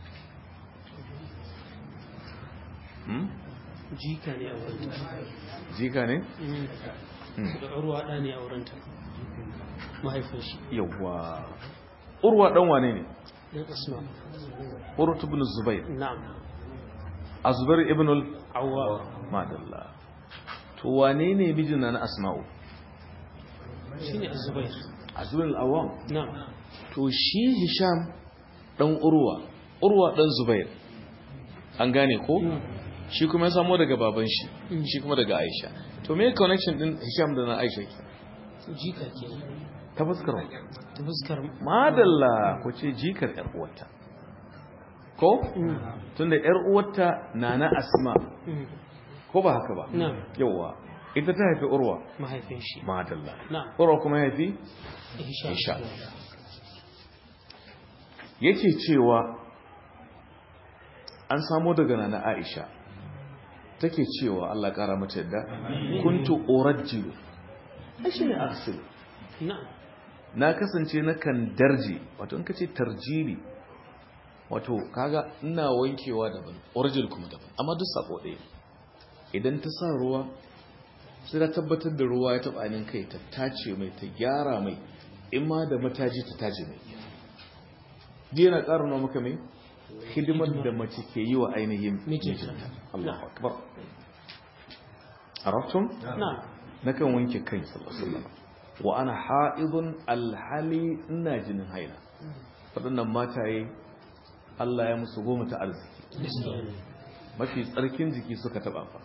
jika ne aurenta
jika ne
da Urwa da ne aurenta mahaifin shi
yawa Urwa dan wane ne
dan Asma
Urwa ibn Zubair
na'am
Azbar ibn
al-Awwa
madalla to wane ne bijin na Asma'u
shine Az-Zubair
Azbar al-Awwam
na'am
to shi Hisham dan Urwa dan Zubair an gane ko shi kuma ya samu daga baban shi shi kuma daga Aisha to me connection din Hisham da na Aisha
jika ke
ta fuskar madalla ko ce jikar yar uwarta ko tunda yar uwarta nana Asma ko ba haka ba yawa ita ta haifi Urwa
mahaifin shi
madalla
na'am
Urwa kuma ya haifi Hisham yake cewa an samu daga nana Aisha take cewa Allah kara mata yadda kuntu urajjilu shi ne aksil na kasance na kan darji wato in kace tarjili wato kaga ina wankewa daban orajil kuma daban amma duk sako ɗaya idan ta sa ruwa sai ta tabbatar da ruwa ya taba ainin kai ta tace mai ta gyara mai in ma da mataji ta taje mai dina karano maka mai hidimar da mace ke yi wa ainihin mijinta Allahu akbar arabtum nakan wanke kai sallallahu alaihi wasallam wa ana haidun alhali ina jinin haila wadannan mataye Allah ya musu goma ta arziki mafi tsarkin jiki suka taba fa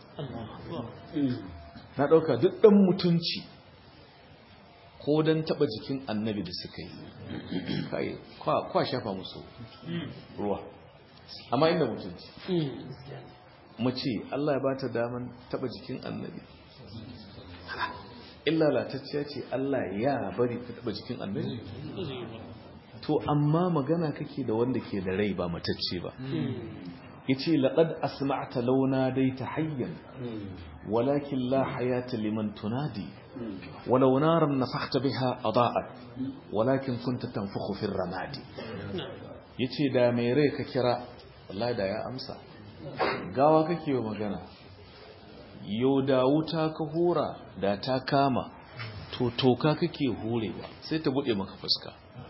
na dauka duk dan mutunci ko dan taba jikin annabi da suka yi kai kwa shafa musu ruwa amma inda mutunci mace Allah ya bata daman taba jikin annabi illa latacciya ce Allah ya bari ta taba jikin annabi to amma magana kake da wanda ke da rai ba matacce ba yace laqad asma'ta launa dai tahayyan walakin la hayata liman tunadi walau naran nafakhta biha adaa'at walakin kunta tanfukhu fi ramadi yace da mai rai ka kira wallahi da ya amsa gawa kake wa magana yau da wuta ka hura da ta kama to toka kake hurewa sai ta bude maka fuska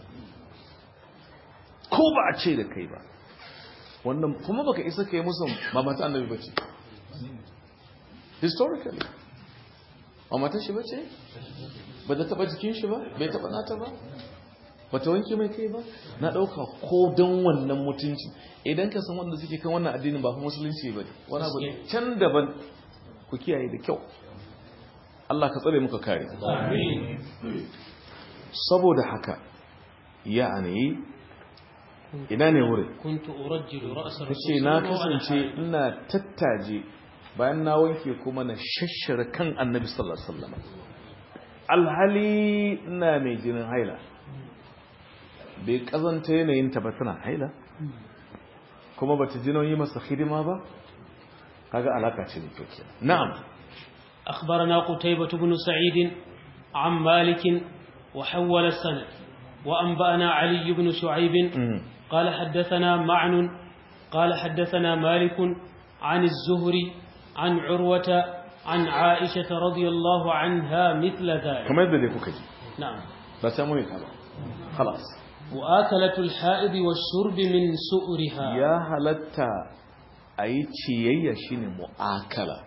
ko ba a ce da kai ba wannan kuma baka isa kai musu ba mata annabi bace historically ba mata shi bace ba da taba jikin shi ba bai taba nata ba bata wanke mai kai ba na dauka ko dan wannan mutunci idan ka san wanda suke kan wannan addinin ba fa musulunci bane wani abu can daban ku kiyaye da kyau Allah ka tsare muka kare
amin
saboda haka yani ina ne wurin
كنت أرجل رأس
ta
رسول
ce na
الله وأنا
kasance
حائض.
ina tattaje bayan na wanke kuma na shashara kan annabi sallallahu alaihi wasallam alhali ina mai jinin haila bai kazanta yanayin ta ba tana haila kuma bata ji nauyi masa hidima ba kaga alaka ce ne kyau kenan na'am
أخبرنا قتيبة بن سعيد عن مالك وحول السند وأنبأنا علي بن شعيب قال حدثنا معن قال حدثنا مالك عن الزهري عن عروة عن عائشة رضي الله عنها مثل ذلك
kamar yadda dai kuka ji
نعم
ba sai mun yi ta ba خلاص
وآكلة الحائض والشرب من سؤرها
ya halatta a yi ciyayya shine mu'akala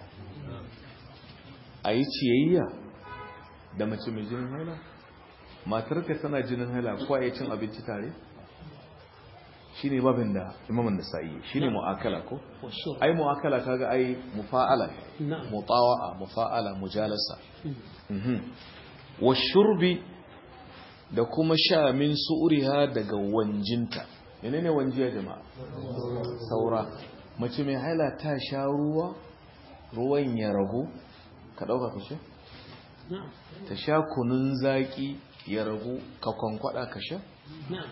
a yi ciyayya da mace mai jinin haila matarka tana jinin haila ko a yi cin abinci tare shine babin da imamun nasa'i shine mu'akala ko
والشرب
ai mu'akala kaga ai mufa'ala
نعم
mutawa'a mufa'ala mujalasa wa shurbi da kuma sha min su'uriha daga wanjinta menene wanjiya jama'a saura mace mai haila ta sha ruwan ya ragu ka dauka ka sha
نعم
ta sha kunun zaki ya ragu ka kwankwada ka sha
نعم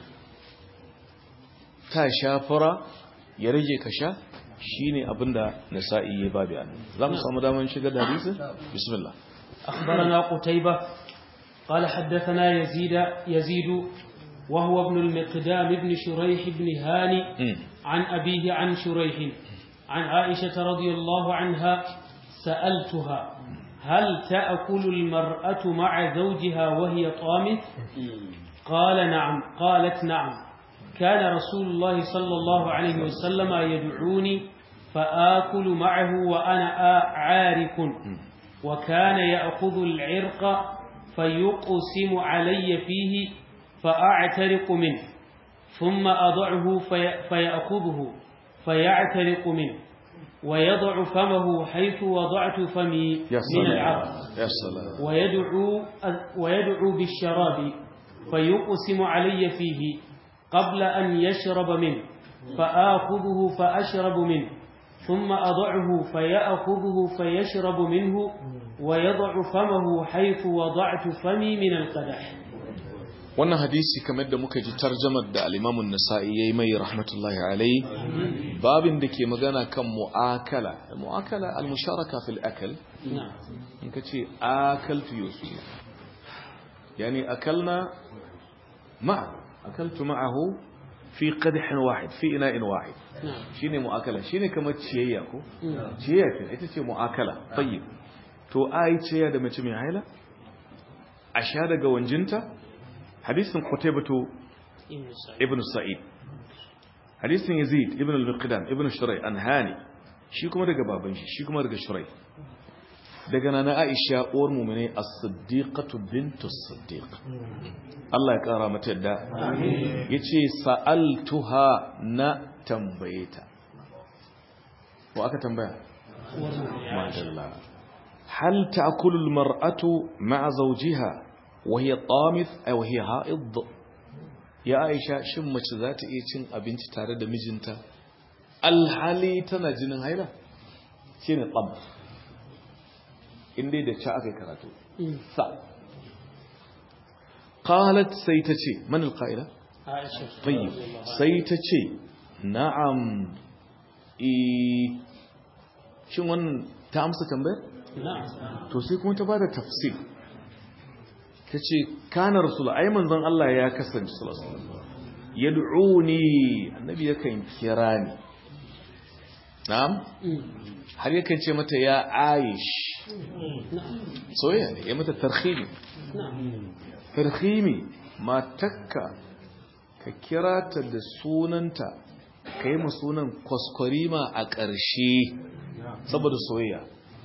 ta sha fura ya rage ka sha shine abinda nasa'i ya babi an za mu samu daman shiga da hadisi bismillah
أخبرنا قتيبة قال حدثنا يزيد وهو ابن المقدام بن شريح بن هاني عن أبيه عن شريح عن عائشة رضي الله عنها سألتها هل تأكل المرأة مع زوجها وهي طامث قال نعم قالت نعم كان رسول الله صلى الله عليه وسلم يدعوني فآكل معه وأنا عارك وكان يأخذ العرق فيقسم علي فيه فأعترق منه ثم أضعه فيأخذه فيعترق منه ويضع فمه حيث وضعت فمي من العرق
يا سلام
ويدعو بالشراب فيقسم علي فيه قبل أن يشرب منه فآخذه فأشرب منه ثم أضعه فيأخذه فيشرب منه ويضع فمه حيث وضعت فمي من القدح.
wannan hadisi kamar da muka ji tarjamar da al-Imam an-Nasa'i yayi mai rahmatullahi alayhi babin da ke magana kan mu'akala al-musharaka fil akl in kace akaltu yusuf yani akalna akaltu ma'ahu fi qadhin wahid fi ina'in wahid shine mu'akala shine kamar ciyayya ko ciyayya ce ita ce mu'akala tayyib to ai ciyayya da mace mai haila a sha daga wanjinta hadisin Qutaybah ibn Sa'id hadisin Yazid ibn al-Miqdam ibn Shuray an-Hani shi kuma daga baban shi kuma daga Shuray daga nana Aisha uwar mu'mini as-Siddiqatu bintu as-Siddiq Allah ya kara mata yadda yace sa'altuha na tambayeta ko aka tambaya madalla hal ta'kulu al-mar'atu ma'a zawjiha وهي طامث أو هي حائض يا عائشة shin mace za ta iya cin abinci tare da mijinta alhali tana jinin haila shine tsab inda da ci aka karatu sa qalat sai ta ce man alqaila
Aisha
tayyib sai ta ce na'am shin wannan ta amsa tambayar
na'am
to sai kuma ta bada tafsir ta ce kana rasul ai manzon Allah ya kasance sallallahu alaihi wasallam yad'uni annabi yakan kira ni na'am har yakan ce mata ya aish soyayya ne ya mata tarhimi matakka ka kira ta da sunanta ka yi sunan kwaskwarima a ƙarshe saboda soyayya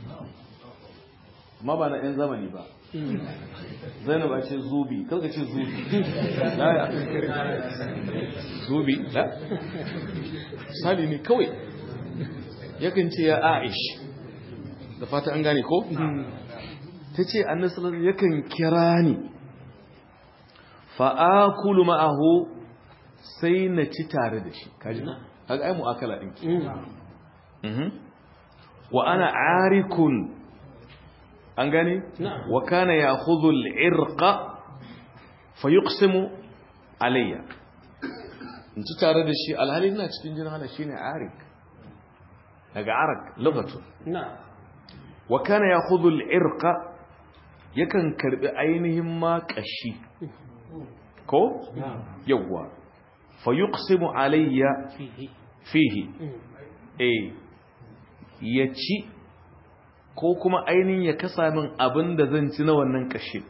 amma ba na 'yan zamani ba zainab a ce zubi karka ce zubi laya zubi la sali ne kawai yakan ce ya aish da fata an gane ko ta ce annasalar yakan kira ni fa'akulu ma'ahu sai na ci tare da shi kaji kaga ai mu'akala din wa ana arikun an gane wa kana ya'khudhu al-irqa fa yuqsimu alayya in ci tare da shi alhali ina cikin jin hala shine arik daga arak lugatu wa kana ya'khudhu al-irqa yakan karbi ainihin ma kashi ko yawwa fa yuqsimu alayya fihi ya ci ko kuma ainihin ya kasa min abin da zan ci na wannan kashin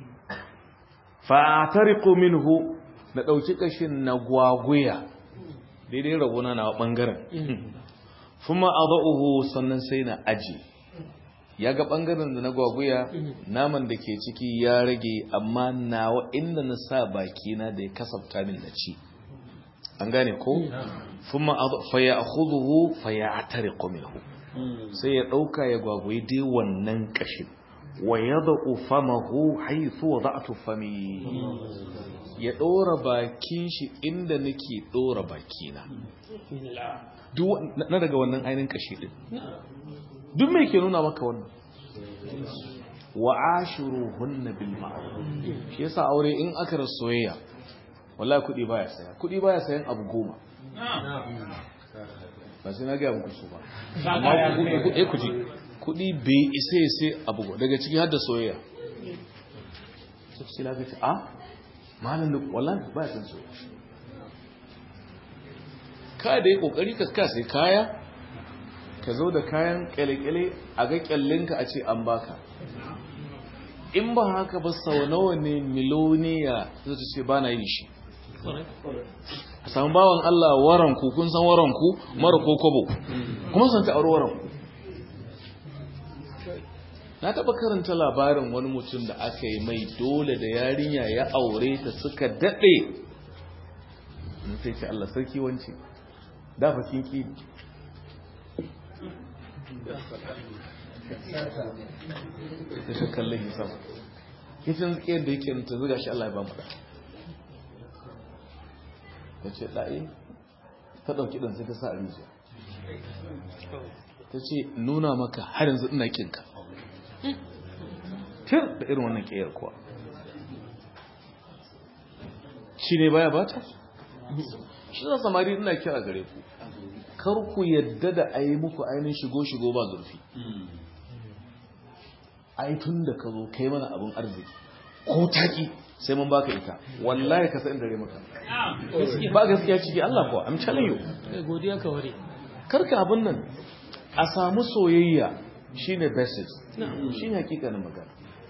fa'atariqu minhu na dauki kashin na gwaguya daidai raguna na bangaren kuma adahu sannan sai na aji yaga bangaren da na gwaguya naman da ke ciki ya rage amma nawa inda na sa baki na da ya kasafta min na ci an gane ko kuma fa ya'khudhu fa ya'tariqu minhu sai ya dauka ya gwagwaye dai wannan kashin wa yad'u famahu haythu wada'tu fami ya dora bakin shi inda nake dora bakina duk na daga wannan ainin kashi din duk me ke nuna maka wannan wa ashiruhunna bil ma'ruf shi yasa aure in aka rasoyayya wallahi kudi baya sayan abu 10 ba sai na ga muku su ba amma kudi bai isa sai abu daga ciki har da soyayya sai la ga a malan da wallahi ba san so ka da yi kokari ka sai kaya ka zo da kayan kyale-kyale a ga kyallinka a ce an baka in ba haka ba sau nawa ne miloniya zai ce ba na yin shi a samun bawan Allah waranku kun san waranku mara kokobo kuma san ta aure waranku na taba karanta labarin wani mutum da aka yi mai dole da yarinya ya aure ta suka daɗe sai ce Allah sarki wance dafa kinki da shi kallon hisab kicin tsakiyar da yake ta zuga shi Allah ya ba mu da ta ce ɗa'i ta ɗauki ɗan sai ta sa a rijiya ta ce nuna maka har yanzu ina kinka tir da irin wannan ƙiyar kuwa shi ne baya bata shi za samari ina kira gare ku kar ku yadda da a yi muku ainihin shigo-shigo ba zurfi ai tun da ka zo kai mana abin arziki ko taƙi sai mun baka ita wallahi ka san dare maka ba gaskiya ciki Allah kuwa I'm telling you
kai godiya ka ware
karka abin nan a samu soyayya shine basis shine hakikanin magana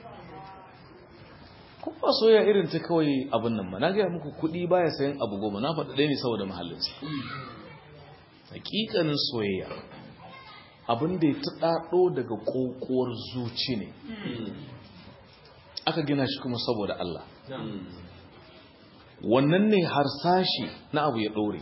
kuma soyayya irin ta kawai abin nan ma na ga muku kudi baya sayan abu 10 na faɗa dai ne saboda mahallinsa hakikanin soyayya abin da ya taɗaɗo daga kokowar zuci ne aka gina shi kuma saboda Allah wannan ne harsashi na abu ya ɗore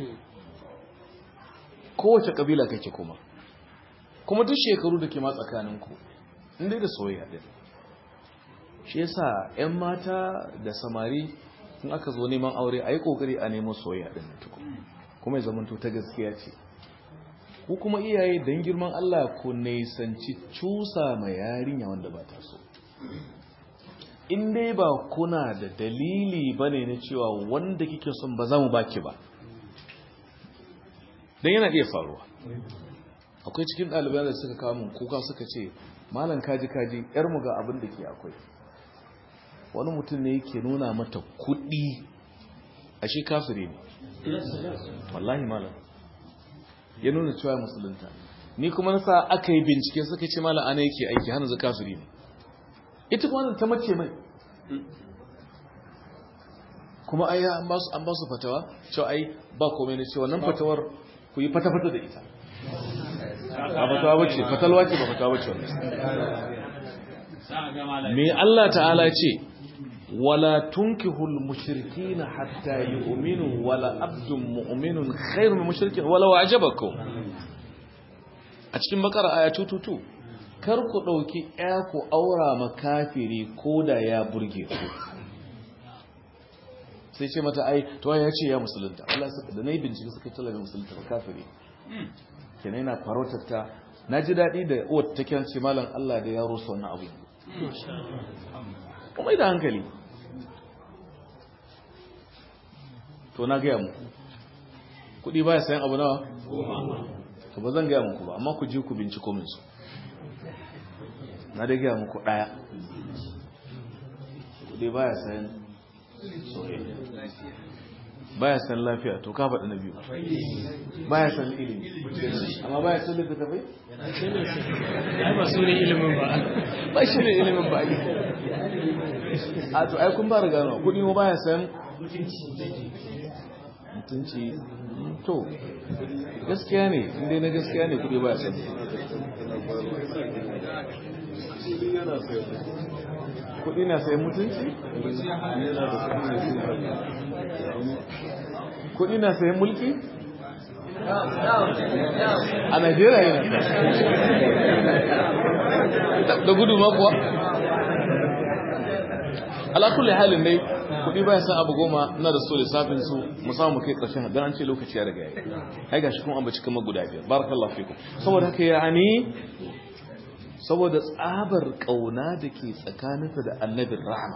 kowace ƙabila kake kuma duk shekaru da ke ma tsakaninku inda da soyayya ɗin shi yasa 'yan mata da samari in aka zo neman aure a yi ƙoƙari a nemo soyayya ɗin kuma ya zamanto ta gaskiya ce ku kuma iyaye don girman Allah ku nisanci cusa mai yarinya wanda ba ta so in dai ba kuna da dalili ba ne na cewa wanda kike son ba za mu baki ba don yana iya faruwa akwai cikin ɗaliban da suka kawo min kuka suka ce malam kaji yarmu ga abin da ke akwai wani mutum ne yake nuna mata kuɗi a shi kafiri ne wallahi malam ya nuna cewa musulunta ni kuma nasa aka yi bincike suka ce malam ana yake aiki hana za kafiri ne ita kuma ta mace mai kuma ai an ba su fatawa cewa ai ba komai ne cewa nan fatawar ku yi fata-fata da ita ba fatawa bace fatalwa ce ba fatawa bace wannan me Allah ta'ala ce wala tunkihul mushrikina hatta yu'minu wala abdun mu'minun khairun min mushrikin wala wa'jabakum a cikin bakara aya 222 kar ku ɗauki ya ku aura makafiri ko da ya burge ku sai ce mata ai to ya ce ya musulunta wallahi suka da nayi bincike suka ce lalle musulunta ba kafiri kenan yana farautar ta naji dadi da uwar ta kiran ce malam Allah da ya rusa wannan abu kuma da hankali to na ga mu kudi baya sayan abu nawa to ba zan ga muku ba amma ku je ku binciko min su na da ga muku daya kudi baya sayan soyayya baya san lafiya to ka faɗi na biyu baya san ilimi amma baya san da tafai
ai ba su ne ilimin ba
ba shi ne ilimin ba a to ai kun ba riga nawa kudi ma baya san mutunci to gaskiya ne inda na gaskiya ne kudi baya san kudi na sayan mutunci kudi na sayan mulki a Najeriya yana da gudu makuwa alakulli halin dai kudi baya san abu goma na da so lissafin su musamman kai karshen don an ce lokaci ya riga yayi ai gashi kuma an baci kamar guda biyar barakallahu fikum saboda haka yani saboda tsabar kauna da ke tsakaninsa da annabin rahama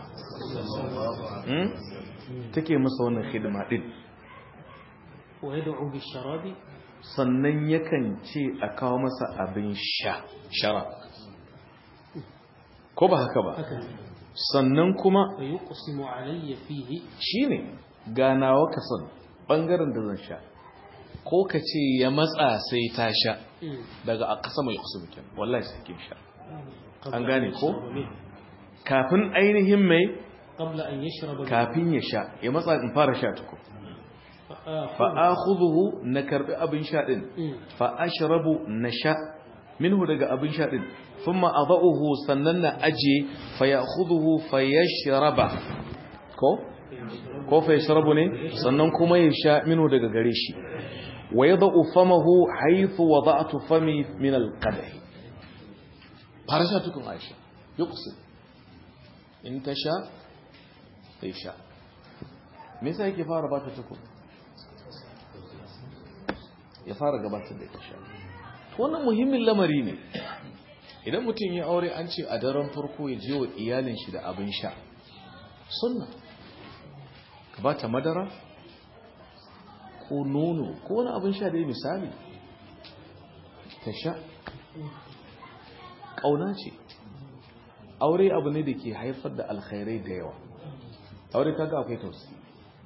take masa wannan hidima din
wa yad'u bisharabi
sannan yakan ce a kawo masa abin sha sharab ko ba haka ba sannan kuma
yuqsimu alayya fihi
shine ganawa kasan bangaren da zan sha ko ka ce ya matsa sai ta sha daga a ƙasa mai kusa mutum wallahi sai kin sha an gane ko kafin ainihin mai kafin ya sha ya matsa in fara sha tuku fa akhudhu na karbi abin sha din fa ashrabu na sha minhu daga abin sha din thumma adahu sannan na aje fa ya'khudhu fa yashraba ko fa yashrabu ne sannan kuma ya sha minhu daga gare shi ويضع فمه حيث وضعت فمي من القدح فرشاتكم عائشة يقصد إن تشاء تيشاء ماذا يكي فارة باتتكم يفارة قباتت تيشاء wannan muhimmin lamari ne idan mutum ya aure an ce a daren farko ya je wa iyalin shi da abin sha sunna ka bata madara ko nono ko wani abin sha dai misali ta sha ƙauna ce aure abu ne da ke haifar da alkhairai da yawa aure kaga akwai tausayi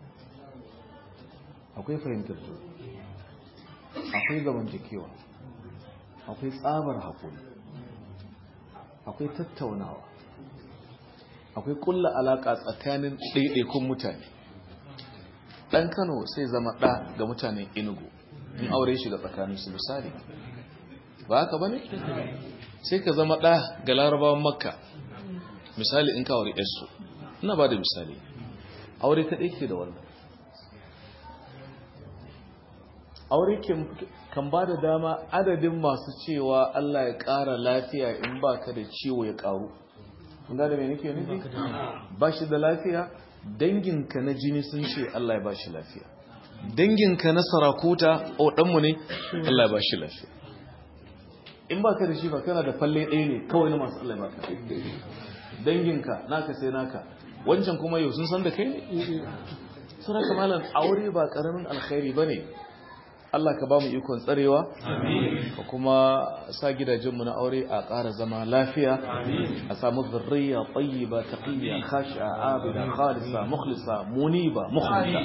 akwai fahimtar juna akwai zamantakewa akwai tsabar haƙuri akwai tattaunawa akwai kulla alaƙa tsakanin ɗaiɗaikun mutane dan Kano sai zama ɗa ga mutanen Enugu in aure shi da tsakaninsu misali ba haka bane sai ka zama ɗa ga Larabawan Makka misali in ka aure yarsu ina ba da misali aure kaɗai ke da wannan aure kan ba da dama adadin masu cewa Allah ya ƙara lafiya in ba ka da ciwo ya ƙaru kun da me nake nufi ba shi da lafiya danginka na jini sun ce Allah ya ba shi lafiya danginka na sarakuta o ɗanmu ne Allah ya ba shi lafiya in ba ka da shi ba kana da falle ɗaya ne kawai na masu Allah ya ba ka danginka naka sai naka wancan kuma yau sun san da kai ne suna kamalan aure ba ƙaramin alkhairi ba ne Allah ka ba mu ikon tsarewa ka kuma sa gidajenmu na aure a ƙara zama lafiya a samu zurriya tayyiba taqiyya khashi'a abida khalisa mukhlisa muniba mukhlisa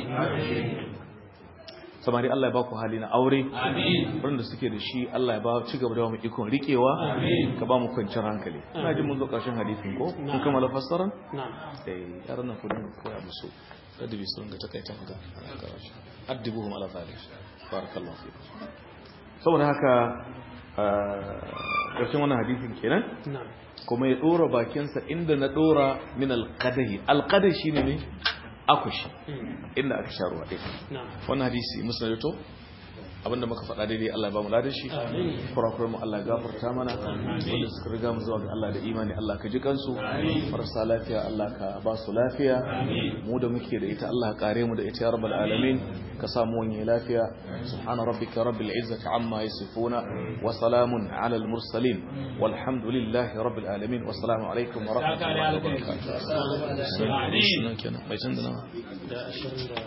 samari Allah ya ba ku hali na aure wanda suke da shi Allah ya ba ci gaba da mu ikon rikewa ka ba mu kwanciyar hankali ina jin mun zo ƙarshen hadisin ko kun kammala fassaran yaran nan ku dinga koya musu kada bi sun ga takaita ga karatu addibuhum ala zalik barakallahu fiik saboda haka ƙarshen wannan hadisin kenan kuma ya dora bakinsa inda na dora min alqadahi alqadahi shine ne akushi inda aka sha ruwa ɗaya wannan hadisi musnad to abinda muka faɗa daidai Allah ya ba mu ladan shi kurakuran mu Allah ya gafarta mana wanda suka riga mu zuwa ga Allah da imani Allah ka ji kansu marasa lafiya Allah ka ba su lafiya mu da muke da ita Allah ka kare mu da ita ya rabbal alamin ka samu wani lafiya subhana rabbika rabbil izzati amma yasifuna wa salamun ala al mursalin walhamdulillahi rabbil alamin wassalamu alaikum wa rahmatullahi wa barakatuh